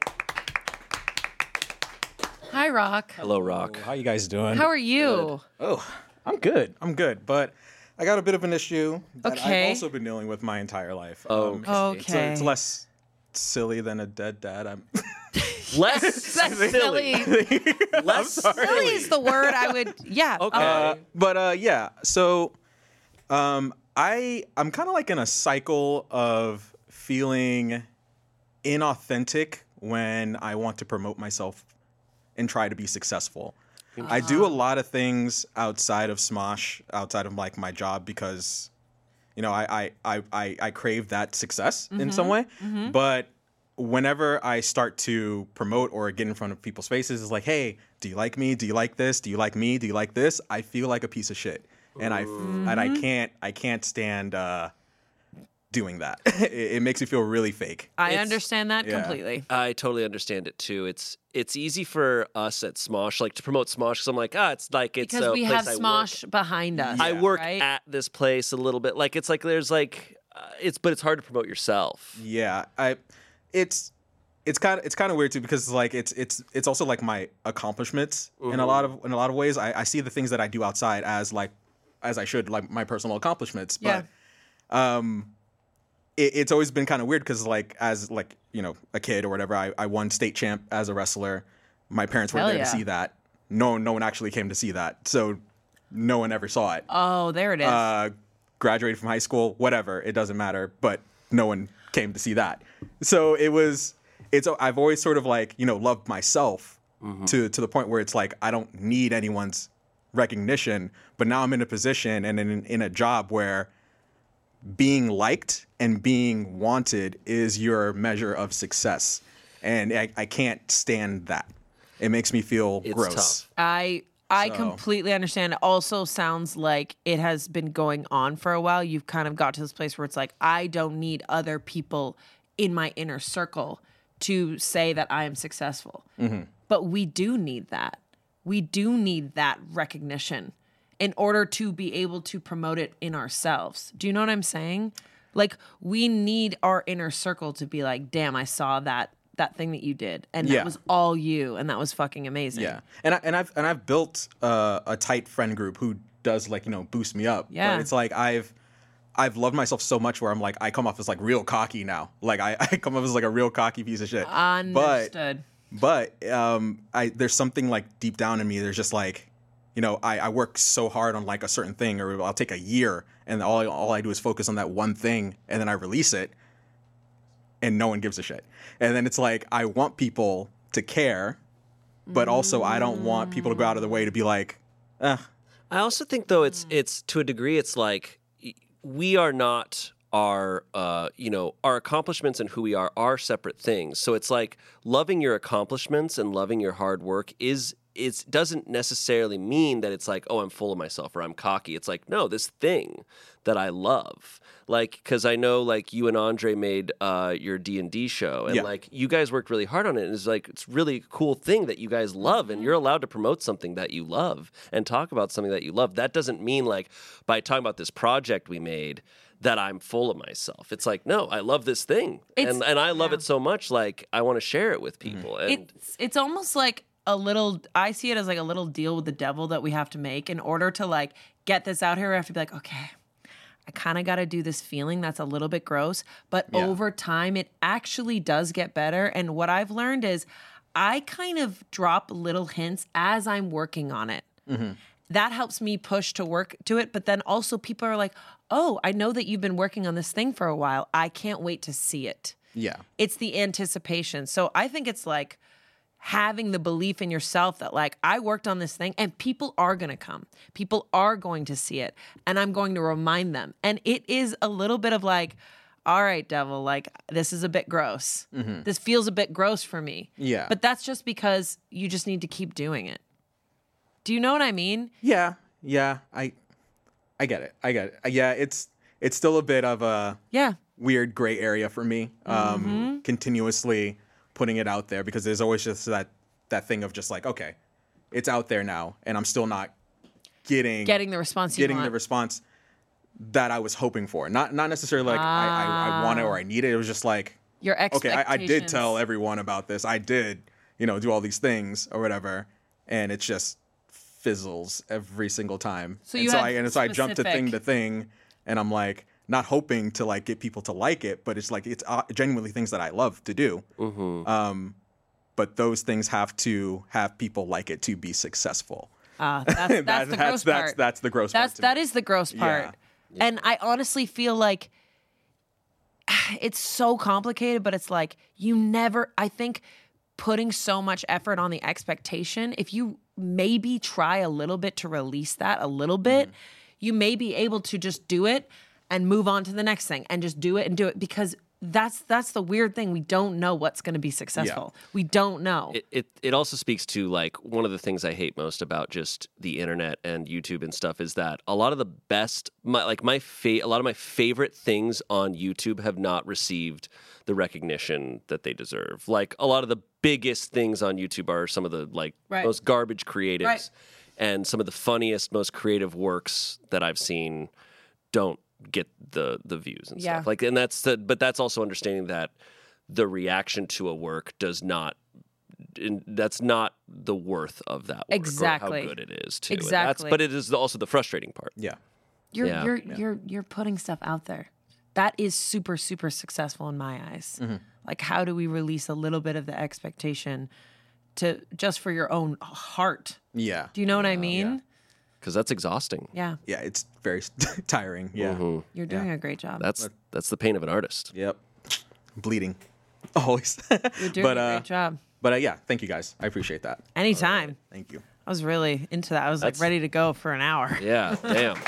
Hi, Rock. Hello, Rock. How you guys doing? How are you? Oh, I'm good. I'm good, but I got a bit of an issue that Okay. I've also been dealing with my entire life. Oh, Um, It's, Okay. it's less silly than a dead dad. I'm Less That's silly. Less Silly is the word I would. Yeah. Okay. Uh, but uh, yeah, so um, I I'm kind of like in a cycle of feeling inauthentic when I want to promote myself and try to be successful. I do a lot of things outside of Smosh, outside of like my job, because you know I I I I, I crave that success in some way. Mhm. But whenever I start to promote or get in front of people's faces, it's like, hey, do you like me? Do you like this? Do you like me? Do you like this? I feel like a piece of shit, and I and I can't I can't stand uh, doing that. it, it makes me feel really fake. I It's- understand that yeah. completely. I totally understand it too. It's it's easy for us at Smosh, like to promote Smosh, because I'm like, ah, it's like it's Because a we place have I work. Smosh behind us. I work right? at this place a little bit. Like it's like there's like uh, it's, but it's hard to promote yourself. Yeah, I it's it's kind of it's kind of weird too, because like it's it's it's also like my accomplishments in a Mhm. lot of in a lot of ways. I, I see the things that I do outside as like as I should, like my personal accomplishments. But um it, it's always been kind of weird because like as like you know a kid or whatever, I, I won state champ as a wrestler. My parents weren't Hell there yeah. to see that. No no one actually came to see that, so no one ever saw it. Oh, there it is. Uh, graduated from high school, whatever, it doesn't matter. But no one came to see that. So it was. It's. I've always sort of like you know loved myself to to the point where it's like I don't need anyone's recognition. But now I'm in a position and in in a job where being liked and being wanted is your measure of success, and I, I can't stand that. It makes me feel It's gross. tough. I I So- completely understand. It also sounds like it has been going on for a while. You've kind of got to this place where it's like, I don't need other people in my inner circle to say that I am successful. Mhm. But we do need that. We do need that recognition in order to be able to promote it in ourselves. Do you know what I'm saying? Like we need our inner circle to be like, damn, I saw that that thing that you did, and Yeah. that was all you, and that was fucking amazing. Yeah, and I, and I've and I've built uh, a tight friend group who does like you know boost me up. Yeah. But it's like I've I've loved myself so much where I'm like I come off as like real cocky now. Like I, I come off as like a real cocky piece of shit. Understood. But but um I there's something like deep down in me. There's just like you know I, I work so hard on like a certain thing, or I'll take a year and all all I do is focus on that one thing, and then I release it. And no one gives a shit. And then it's like, I want people to care, but also I don't want people to go out of their way to be like, eh. I also think though it's it's to a degree it's like y- we are not our uh you know our accomplishments and who we are are separate things. So it's like loving your accomplishments and loving your hard work is it doesn't necessarily mean that it's like, oh, I'm full of myself or I'm cocky. It's like, no, this thing that I love. Like, because I know, like, you and Andre made uh, your D and D show, and, Yeah. like, you guys worked really hard on it, and it's, like, it's really cool thing that you guys love, and you're allowed to promote something that you love and talk about something that you love. That doesn't mean, like, by talking about this project we made, that I'm full of myself. It's like, no, I love this thing, It's- and, and I love it so much, like, I want to share it with people. And It's it's almost like a little. I see it as like a little deal with the devil that we have to make in order to like get this out here. We have to be like, okay, I kind of got to do this feeling that's a little bit gross. But Yeah. over time, it actually does get better. And what I've learned is I kind of drop little hints as I'm working on it. Mm-hmm. That helps me push to work to it. But then also people are like, oh, I know that you've been working on this thing for a while. I can't wait to see it. Yeah. It's the anticipation. So I think it's like having the belief in yourself that like I worked on this thing and people are going to come. People are going to see it and I'm going to remind them. And it is a little bit of like, all right, devil, like this is a bit gross. Mhm. This feels a bit gross for me. Yeah. But that's just because you just need to keep doing it. Do you know what I mean? Yeah. Yeah. I I get it. I get it. Uh, Yeah, it's it's still a bit of a Yeah. weird gray area for me. Um Mhm. continuously putting it out there because there's always just that that thing of just like, okay, it's out there now and I'm still not getting Getting the response you getting want. the response that I was hoping for. Not not necessarily like I, I I want it or I need it. It was just like Your okay, I, I did expectations. tell everyone about this. I did, you know, do all these things or whatever, and it's just fizzles every single time. So and you so had I and so I jump to thing specific- to thing, and I'm like not hoping to like get people to like it, but it's like it's uh, genuinely things that I love to do. Mm-hmm. Um, but those things have to have people like it to be successful. Ah, that's, that's That- the that's gross that's part. that's the gross That's part. to that me. is the gross part. And I honestly feel like it's so complicated, but it's like you never I think putting so much effort on the expectation, if you maybe try a little bit to release that a little bit, you may be able to just do it and move on to the next thing and just do it and do it because that's that's the weird thing. We don't know what's going to be successful. We don't know. It, it it also speaks to like one of the things I hate most about just the internet and YouTube and stuff is that a lot of the best my like my fa- a lot of my favorite things on YouTube have not received the recognition that they deserve. Like a lot of the biggest things on YouTube are some of the like Right. most garbage creatives Right. and some of the funniest most creative works that I've seen don't get the the views and Yeah. stuff. Like and that's the but that's also understanding that the reaction to a work does not in, that's not the worth of that work Exactly. or how good it is too. And that's, Exactly. but it is also the frustrating part. Yeah. You're Yeah. you're Yeah. you're you're putting stuff out there. That is super super successful in my eyes. Mhm. Like how do we release a little bit of the expectation to just for your own heart? Yeah. Do you know what I mean? Because that's exhausting. Yeah. Yeah, it's very tiring. Yeah. Mhm. You're doing a great job. That's that's the pain of an artist. Yep. Bleeding. Always. You're doing but, a uh, great job. But uh, yeah, thank you guys. I appreciate that. Anytime. Thank you. I was really into that. I was That's- like ready to go for an hour. Yeah, damn.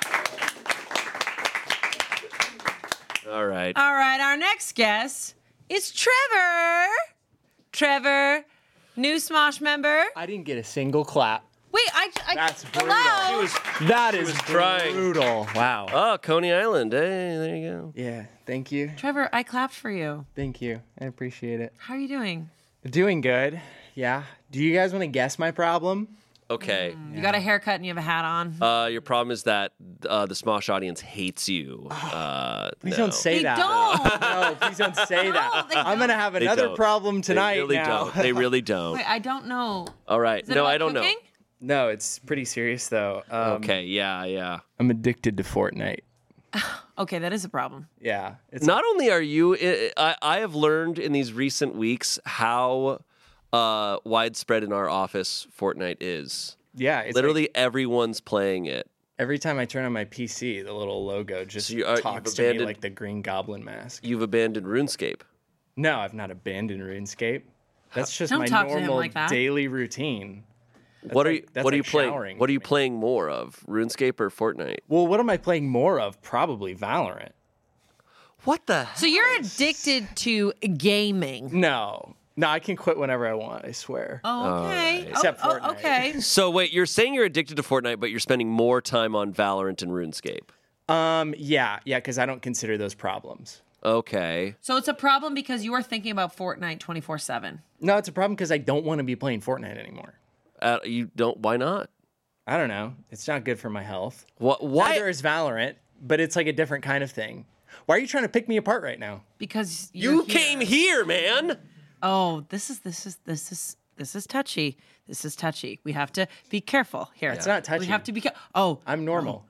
All right. All right, our next guest is Trevor. Trevor, new Smosh member. I didn't get a single clap. Wait, I, I That's brutal. hello. That is trying. brutal. Wow. Oh, Coney Island. Hey, there you go. Yeah, thank you. Trevor, I clapped for you. Thank you. I appreciate it. How are you doing? Doing good. Yeah. Do you guys want to guess my problem? Okay. You got a haircut and you have a hat on. Uh, your problem is that uh, the Smosh audience hates you. Uh, Please no. don't say They that. don't. No, please don't say that. they I'm gonna have They another don't. problem tonight They really now. don't. They really don't. Wait, I don't know. All right. Is it No, about I don't cooking? No, it's pretty serious though. Um, Okay. Yeah. Yeah. I'm addicted to Fortnite. Okay, that is a problem. Yeah. It's Not only are you, I, I I have learned in these recent weeks how uh, widespread in our office Fortnite is. yeah. It's Literally like everyone's playing it. every time I turn on my P C, the little logo just So you are- you've talks to me abandoned- like the Green Goblin mask. You've abandoned RuneScape. No, I've not abandoned RuneScape. That's just Don't my talk to him normal like that. daily routine. What are like- you? that's What are like you playing? showering What are for you me. playing more of, RuneScape or Fortnite? Well, what am I playing more of? Probably Valorant. What the? So you're addicted to gaming. No. No, I can quit whenever I want, I swear. Oh, okay. Except oh, oh, Fortnite. okay. So wait, you're saying you're addicted to Fortnite, but you're spending more time on Valorant and RuneScape. Um, yeah, yeah, because I don't consider those problems. Okay. So it's a problem because you are thinking about Fortnite twenty-four seven. No, it's a problem because I don't want to be playing Fortnite anymore. Uh, you don't. Why not? I don't know. It's not good for my health. What? Why? Neither is Valorant, but it's like a different kind of thing. Why are you trying to pick me apart right now? Because You you're came here, man. Oh, this is this is this is this is touchy. This is touchy. We have to be careful here. It's not touchy. We have to be. Ca- oh, I'm normal.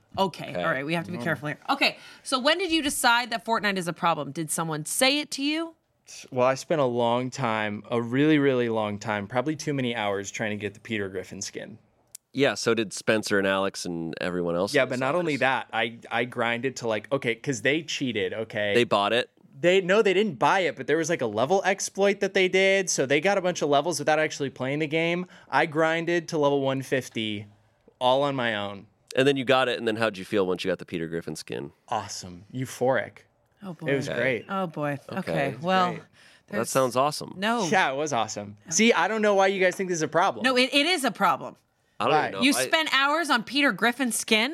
Okay. Okay. All right. We have to be Mm. careful here. Okay. So when did you decide that Fortnite is a problem? Did someone say it to you? Well, I spent a long time, a really, really long time, probably too many hours trying to get the Peter Griffin skin. Yeah, so did Spencer and Alex and everyone else. Yeah, but not only that, I I grinded to like, okay, because they cheated, okay? They bought it. They no, they didn't buy it, but there was like a level exploit that they did, so they got a bunch of levels without actually playing the game. I grinded to level one fifty, all on my own. And then you got it, and then how'd you feel once you got the Peter Griffin skin? Awesome, euphoric. Oh boy. It was great. Oh boy. Okay. Okay. Well, Great. That sounds awesome. no. Yeah, it was awesome. See, I don't know why you guys think this is a problem. No, it, it is a problem. I don't even know. You I- spent hours on Peter Griffin's skin?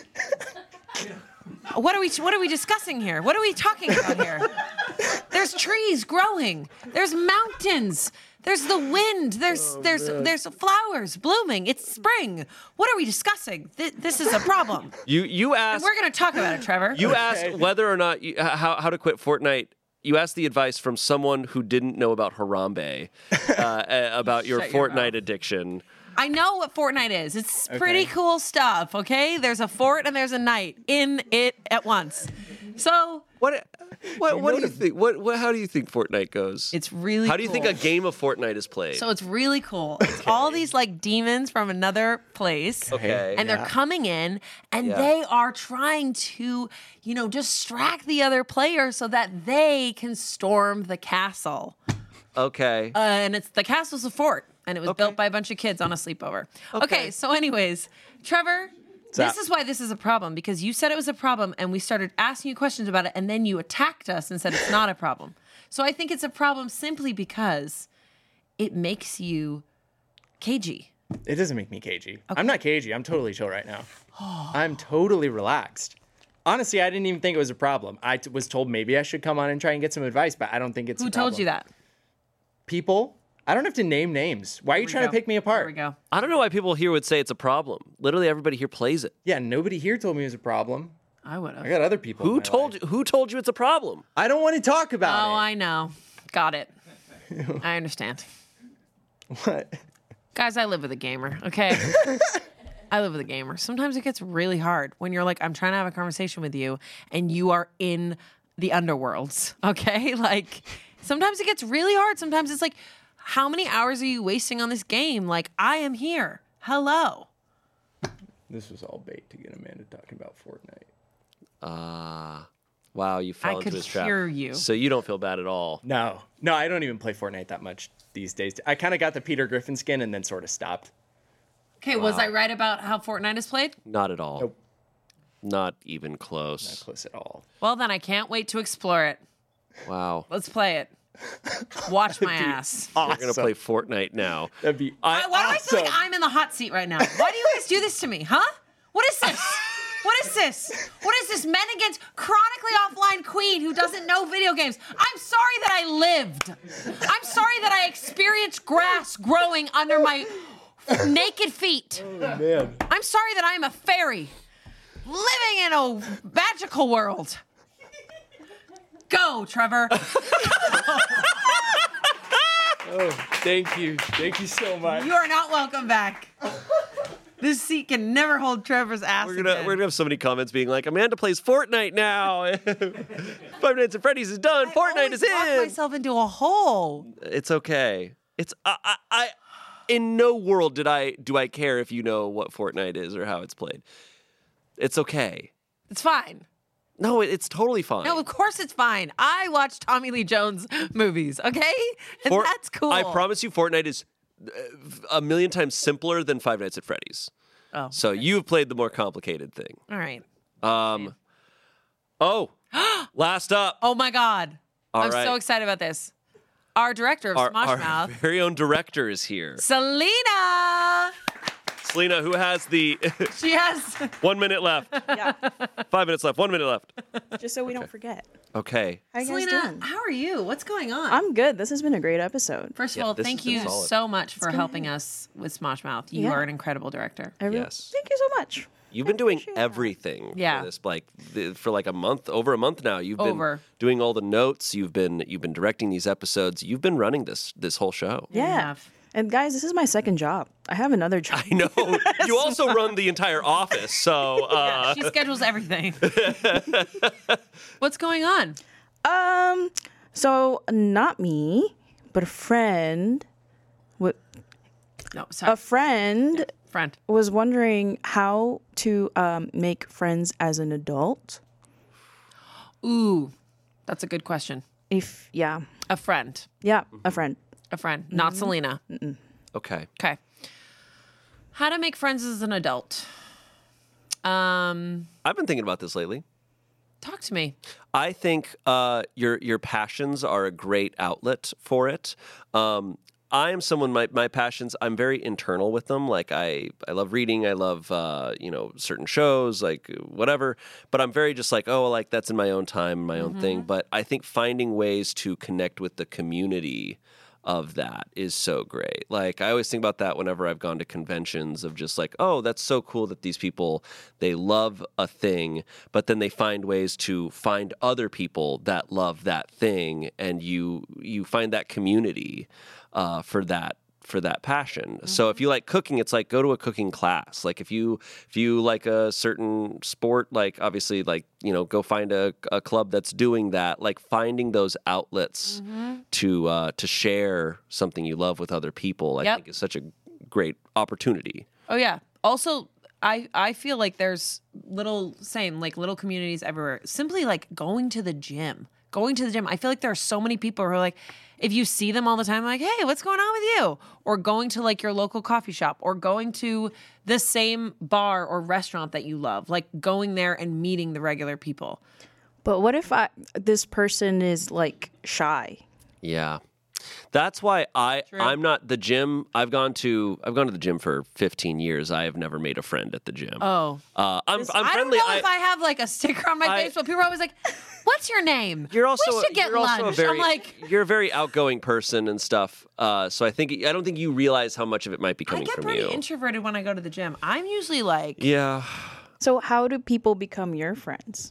What are we what are we discussing here? What are we talking about here? There's trees growing. There's mountains. There's the wind. There's there's there's flowers blooming. It's spring. What are we discussing? Th- this is a problem. You you And asked we're going to talk about it, Trevor. you asked whether or not you, how how to quit Fortnite. You asked the advice from someone who didn't know about Harambe, uh, uh, about your Shut your Fortnite addiction. I know what Fortnite is. It's Okay. pretty cool stuff, okay? There's a fort and there's a knight in it at once. So what what what do you think? What, what how do you think Fortnite goes? It's really How do you think cool. a game of Fortnite is played? So it's really cool. It's all these like demons from another place. Okay. And they're Yeah. coming in and Yeah. they are trying to, you know, distract the other players so that they can storm the castle. Okay. Uh, and it's the castle's a fort. And it was built by a bunch of kids on a sleepover. Okay, Okay. so anyways, Trevor, What's this up? is why this is a problem, because you said it was a problem and we started asking you questions about it and then you attacked us and said it's not a problem. So I think it's a problem simply because it makes you cagey. It doesn't make me cagey. I'm not cagey. I'm totally chill right now. I'm totally relaxed. Honestly, I didn't even think it was a problem. I t- was told maybe I should come on and try and get some advice, but I don't think it's Who a problem. told you that? People. I don't have to name names. Why are you we trying go. to pick me apart? Here we go. I don't know why people here would say it's a problem. Literally everybody here plays it. Yeah, nobody here told me it was a problem. I would have. I got other people. Who told you who told you it's a problem? I don't want to talk about Oh, I know. Got it. I understand. What? Guys, I live with a gamer, okay? I live with a gamer. Sometimes it gets really hard when you're like, I'm trying to have a conversation with you and you are in the underworlds, okay? Like, sometimes it gets really hard. Sometimes it's like, how many hours are you wasting on this game? Like, I am here. Hello. This was all bait to get Amanda talking about Fortnite. Ah. wow, you fell I into could his trap. hear you. So you don't feel bad at all. No, no, I don't even play Fortnite that much these days. I kind of got the Peter Griffin skin and then sort of stopped. Okay, was Wow. I right about how Fortnite is played? Not at all. Nope. Not even close. Not close at all. Well, then I can't wait to explore it. Wow. Let's play it. Watch my ass. We're gonna play Fortnite now. That'd be I, Why do I feel like I'm in the hot seat right now? Why do you guys do this to me, huh? What is this? What is this? What is this? Men against chronically offline queen who doesn't know video games. I'm sorry that I lived. I'm sorry that I experienced grass growing under my naked feet. Oh, man. I'm sorry that I am a fairy living in a magical world. Go, Trevor. Oh, thank you. Thank you so much. You are not welcome back. This seat can never hold Trevor's ass We're gonna again. we're gonna have so many comments being like, Amanda plays Fortnite now. Five Nights at Freddy's is done. Fortnite is Walk in. myself into a hole. It's okay. It's I, I I in no world did I do I care if you know what Fortnite is or how it's played. It's okay. It's fine. No, it, it's totally fine. No, of course it's fine. I watch Tommy Lee Jones movies, okay? And For- that's cool. I promise you, Fortnite is uh, a million times simpler than Five Nights at Freddy's. Oh, So you've played the more complicated thing. all right. Um. Oh, last up. Oh my God. All I'm right. so excited about this. Our director of Our, Smosh our Mouth, very own director is here. Selena. Selena, who has the She has. one minute left. Five minutes left. One minute left. Just so we don't forget. Okay. How you guys Selena, doing? how are you? What's going on? I'm good. This has been a great episode. First of Yeah, all, this thank has been you solid. so much for good. helping us with Smosh Mouth. You Yeah. are an incredible director. I really- Yes. Thank you so much. You've been doing everything Yeah. for this, like th- for like a month, over a month now. You've Over. been doing all the notes. You've been you've been directing these episodes. You've been running this this whole show. Yeah. And guys, this is my second job. I have another job. I know. You also run the entire office, so. Uh... Yeah, she schedules everything. What's going on? Um, so not me, but a friend. What? No, sorry. A friend. Friend was wondering how to um, make friends as an adult. Ooh, that's a good question. If yeah, a friend. Yeah, a friend. A friend, not Mhm. Selena. Mm-mm. Okay. Okay. How to make friends as an adult. Um, I've been thinking about this lately. Talk to me. I think uh, your your passions are a great outlet for it. Um, I am someone, my, my passions, I'm very internal with them. Like I, I love reading. I love, uh, you know, certain shows, like whatever. But I'm very just like, oh, like that's in my own time, my own thing. But I think finding ways to connect with the community of that is so great. Like I always think about that whenever I've gone to conventions of just like, oh, that's so cool that these people, they love a thing, but then they find ways to find other people that love that thing, and you you find that community uh, for that for that passion. Mm-hmm. So if you like cooking, it's like go to a cooking class. Like if you if you like a certain sport, like obviously like, you know, go find a, a club that's doing that. Like finding those outlets mm-hmm. to uh, to share something you love with other people, I yep. think is such a great opportunity. Oh yeah. Also, I I feel like there's little same like little communities everywhere. Simply like going to the gym. Going to the gym. I feel like there are so many people who are like, if you see them all the time, like, hey, what's going on with you? Or going to like your local coffee shop, or going to the same bar or restaurant that you love, like going there and meeting the regular people. But what if I this person is like shy? Yeah. That's why I True. I'm not the gym. I've gone to I've gone to the gym for fifteen years. I have never made a friend at the gym. Oh. Uh, I'm This- I'm I friendly. don't know if I have like a sticker on my I- face, but people are always like, "What's your name?" You're also we should get you're lunch. also a very I'm like, you're a very outgoing person and stuff. Uh, so I think I don't think you realize how much of it might be I coming get from pretty you. introverted when I go to the gym. I'm usually like, Yeah. So how do people become your friends?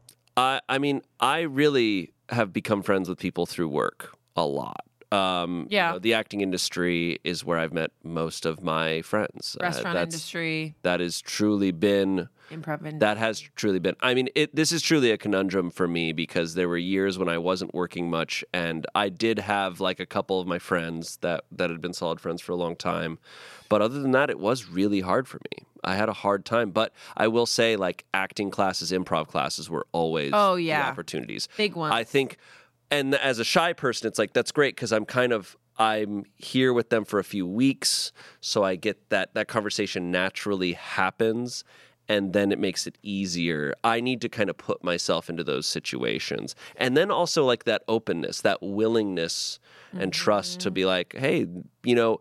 I I mean, I really have become friends with people through work a lot. Um, you Yeah. know, the acting industry is where I've met most of my friends. Uh, restaurant that's- industry, That has truly been improv industry. That has truly been. I mean, it, this is truly a conundrum for me because there were years when I wasn't working much, and I did have like a couple of my friends that that had been solid friends for a long time. But other than that, it was really hard for me. I had a hard time. But I will say, like acting classes, improv classes were always Oh, the yeah. opportunities. Big ones. I think, and as a shy person, it's like that's great because I'm kind of. I'm here with them for a few weeks, so I get that that conversation naturally happens, and then it makes it easier. I need to kind of put myself into those situations. And then also like that openness, that willingness and trust to be like, hey, you know,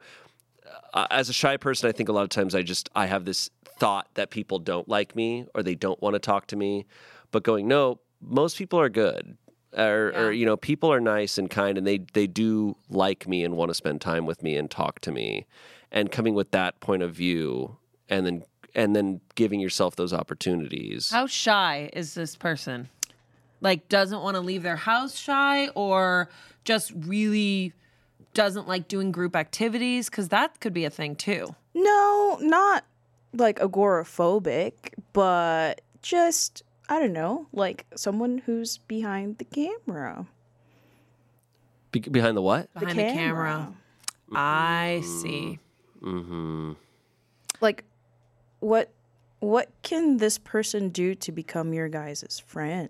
uh, as a shy person, I think a lot of times I just, I have this thought that people don't like me or they don't want to talk to me, but going, no, most people are good. Or, or you know, people are nice and kind, and they they do like me and want to spend time with me and talk to me, and coming with that point of view, and then and then giving yourself those opportunities. How shy is this person? Like, doesn't want to leave their house shy, or just really doesn't like doing group activities? Because that could be a thing too. No, not like agoraphobic, but just, I don't know, like someone who's behind the camera. Be- behind the what? Behind the camera. I see. Mm-hmm. Like, what what can this person do to become your guys' friend?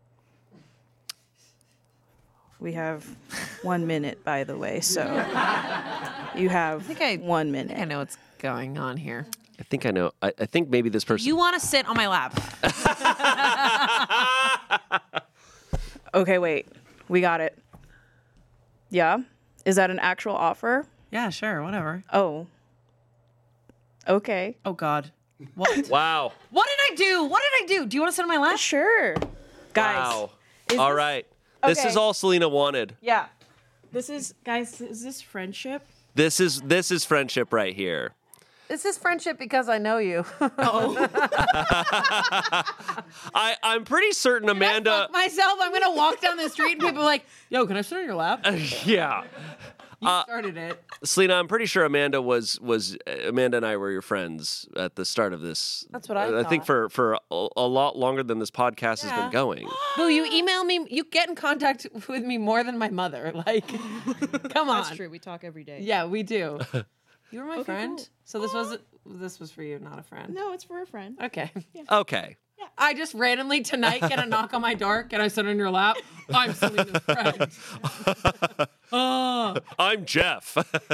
We have one minute, by the way, so you have I think I, one minute. I think I know what's going on here. I think I know. I, I think maybe this person. You want to sit on my lap? Okay, wait. We got it. Yeah? Is that an actual offer? Yeah, sure, whatever. Oh. Okay. Oh, God. What? Wow. What did I do? What did I do? Do you want to sit on my lap? Sure. Guys. Wow. is All this- right. This Okay. is all Selena wanted. Yeah. This is, guys, is this friendship? This is this is friendship right here. This is friendship because I know you. Oh. I I'm pretty certain Amanda. Myself, I'm going to walk down the street and people are like, yo, can I sit on your lap? Yeah. You Uh, started it. Selena, I'm pretty sure Amanda was was Amanda and I were your friends at the start of this. That's what I I think thought. for for a, a lot longer than this podcast has Yeah. been going. Boo, you email me. You get in contact with me more than my mother. Like, come on. That's true. We talk every day. Yeah, we do. You were my Okay, friend. cool. So this was this was for you, not a friend. No, it's for a friend. Okay. Okay. I just randomly tonight get a knock on my door. Can I sit on your lap? I'm Selena's friend. Oh. I'm Jeff.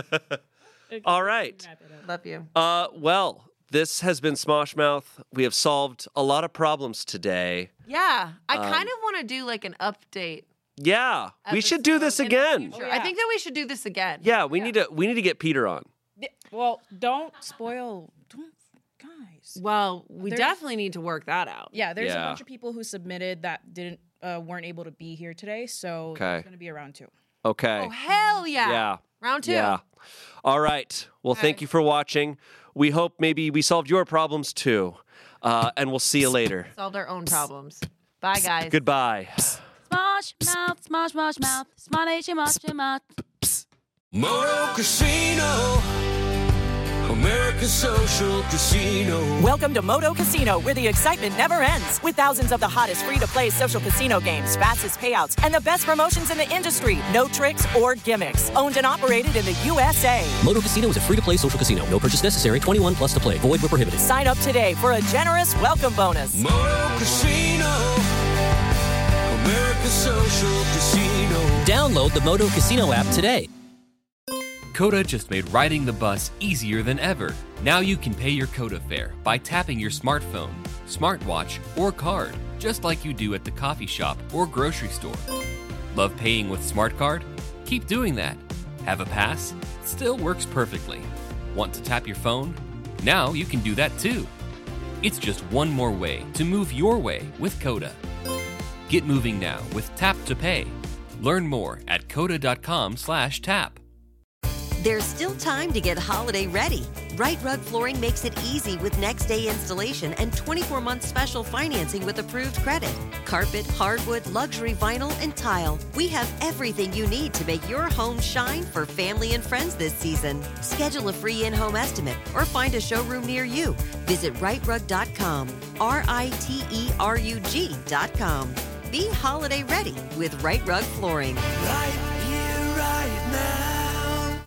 All right. Love you. Uh, well, this has been Smoshmouth. We have solved a lot of problems today. Yeah, I Um, kind of want to do like an update. Yeah, we should do this again. Sure. I think that we should do this again. Yeah, we need to we need to get Peter on. Well, don't spoil. Don't, guys. Well, we There's- definitely need to work that out. Yeah, there's Yeah. a bunch of people who submitted that didn't uh, weren't able to be here today, so Okay. there's going to be a round two. Okay. Oh hell yeah! Yeah. Round two. Yeah. All right. Well, thank you for watching. We hope maybe we solved your problems too. Uh, and we'll see you later. Solved our own problems. Bye, guys. Goodbye. Smosh mouth, smosh, smosh mouth, smosh, smosh, smosh. Moto Casino, America's social casino. Welcome to Moto Casino, where the excitement never ends. With thousands of the hottest free-to-play social casino games, fastest payouts, and the best promotions in the industry. No tricks or gimmicks. Owned and operated in the U S A. Moto Casino is a free-to-play social casino. No purchase necessary. twenty-one plus to play. Void where prohibited. Sign up today for a generous welcome bonus. Moto Casino, America's social casino. Download the Moto Casino app today. Coda just made riding the bus easier than ever. Now you can pay your Coda fare by tapping your smartphone, smartwatch, or card, just like you do at the coffee shop or grocery store. Love paying with Smart Card? Keep doing that. Have a pass? It still works perfectly. Want to tap your phone? Now you can do that too. It's just one more way to move your way with Coda. Get moving now with Tap to Pay. Learn more at coda.com slash tap. There's still time to get holiday ready. Right Rug Flooring makes it easy with next day installation and twenty-four month special financing with approved credit. Carpet, hardwood, luxury vinyl, and tile. We have everything you need to make your home shine for family and friends this season. Schedule a free in-home estimate or find a showroom near you. Visit right rug dot com, R I T E R U G dot com. Be holiday ready with Right Rug Flooring. Right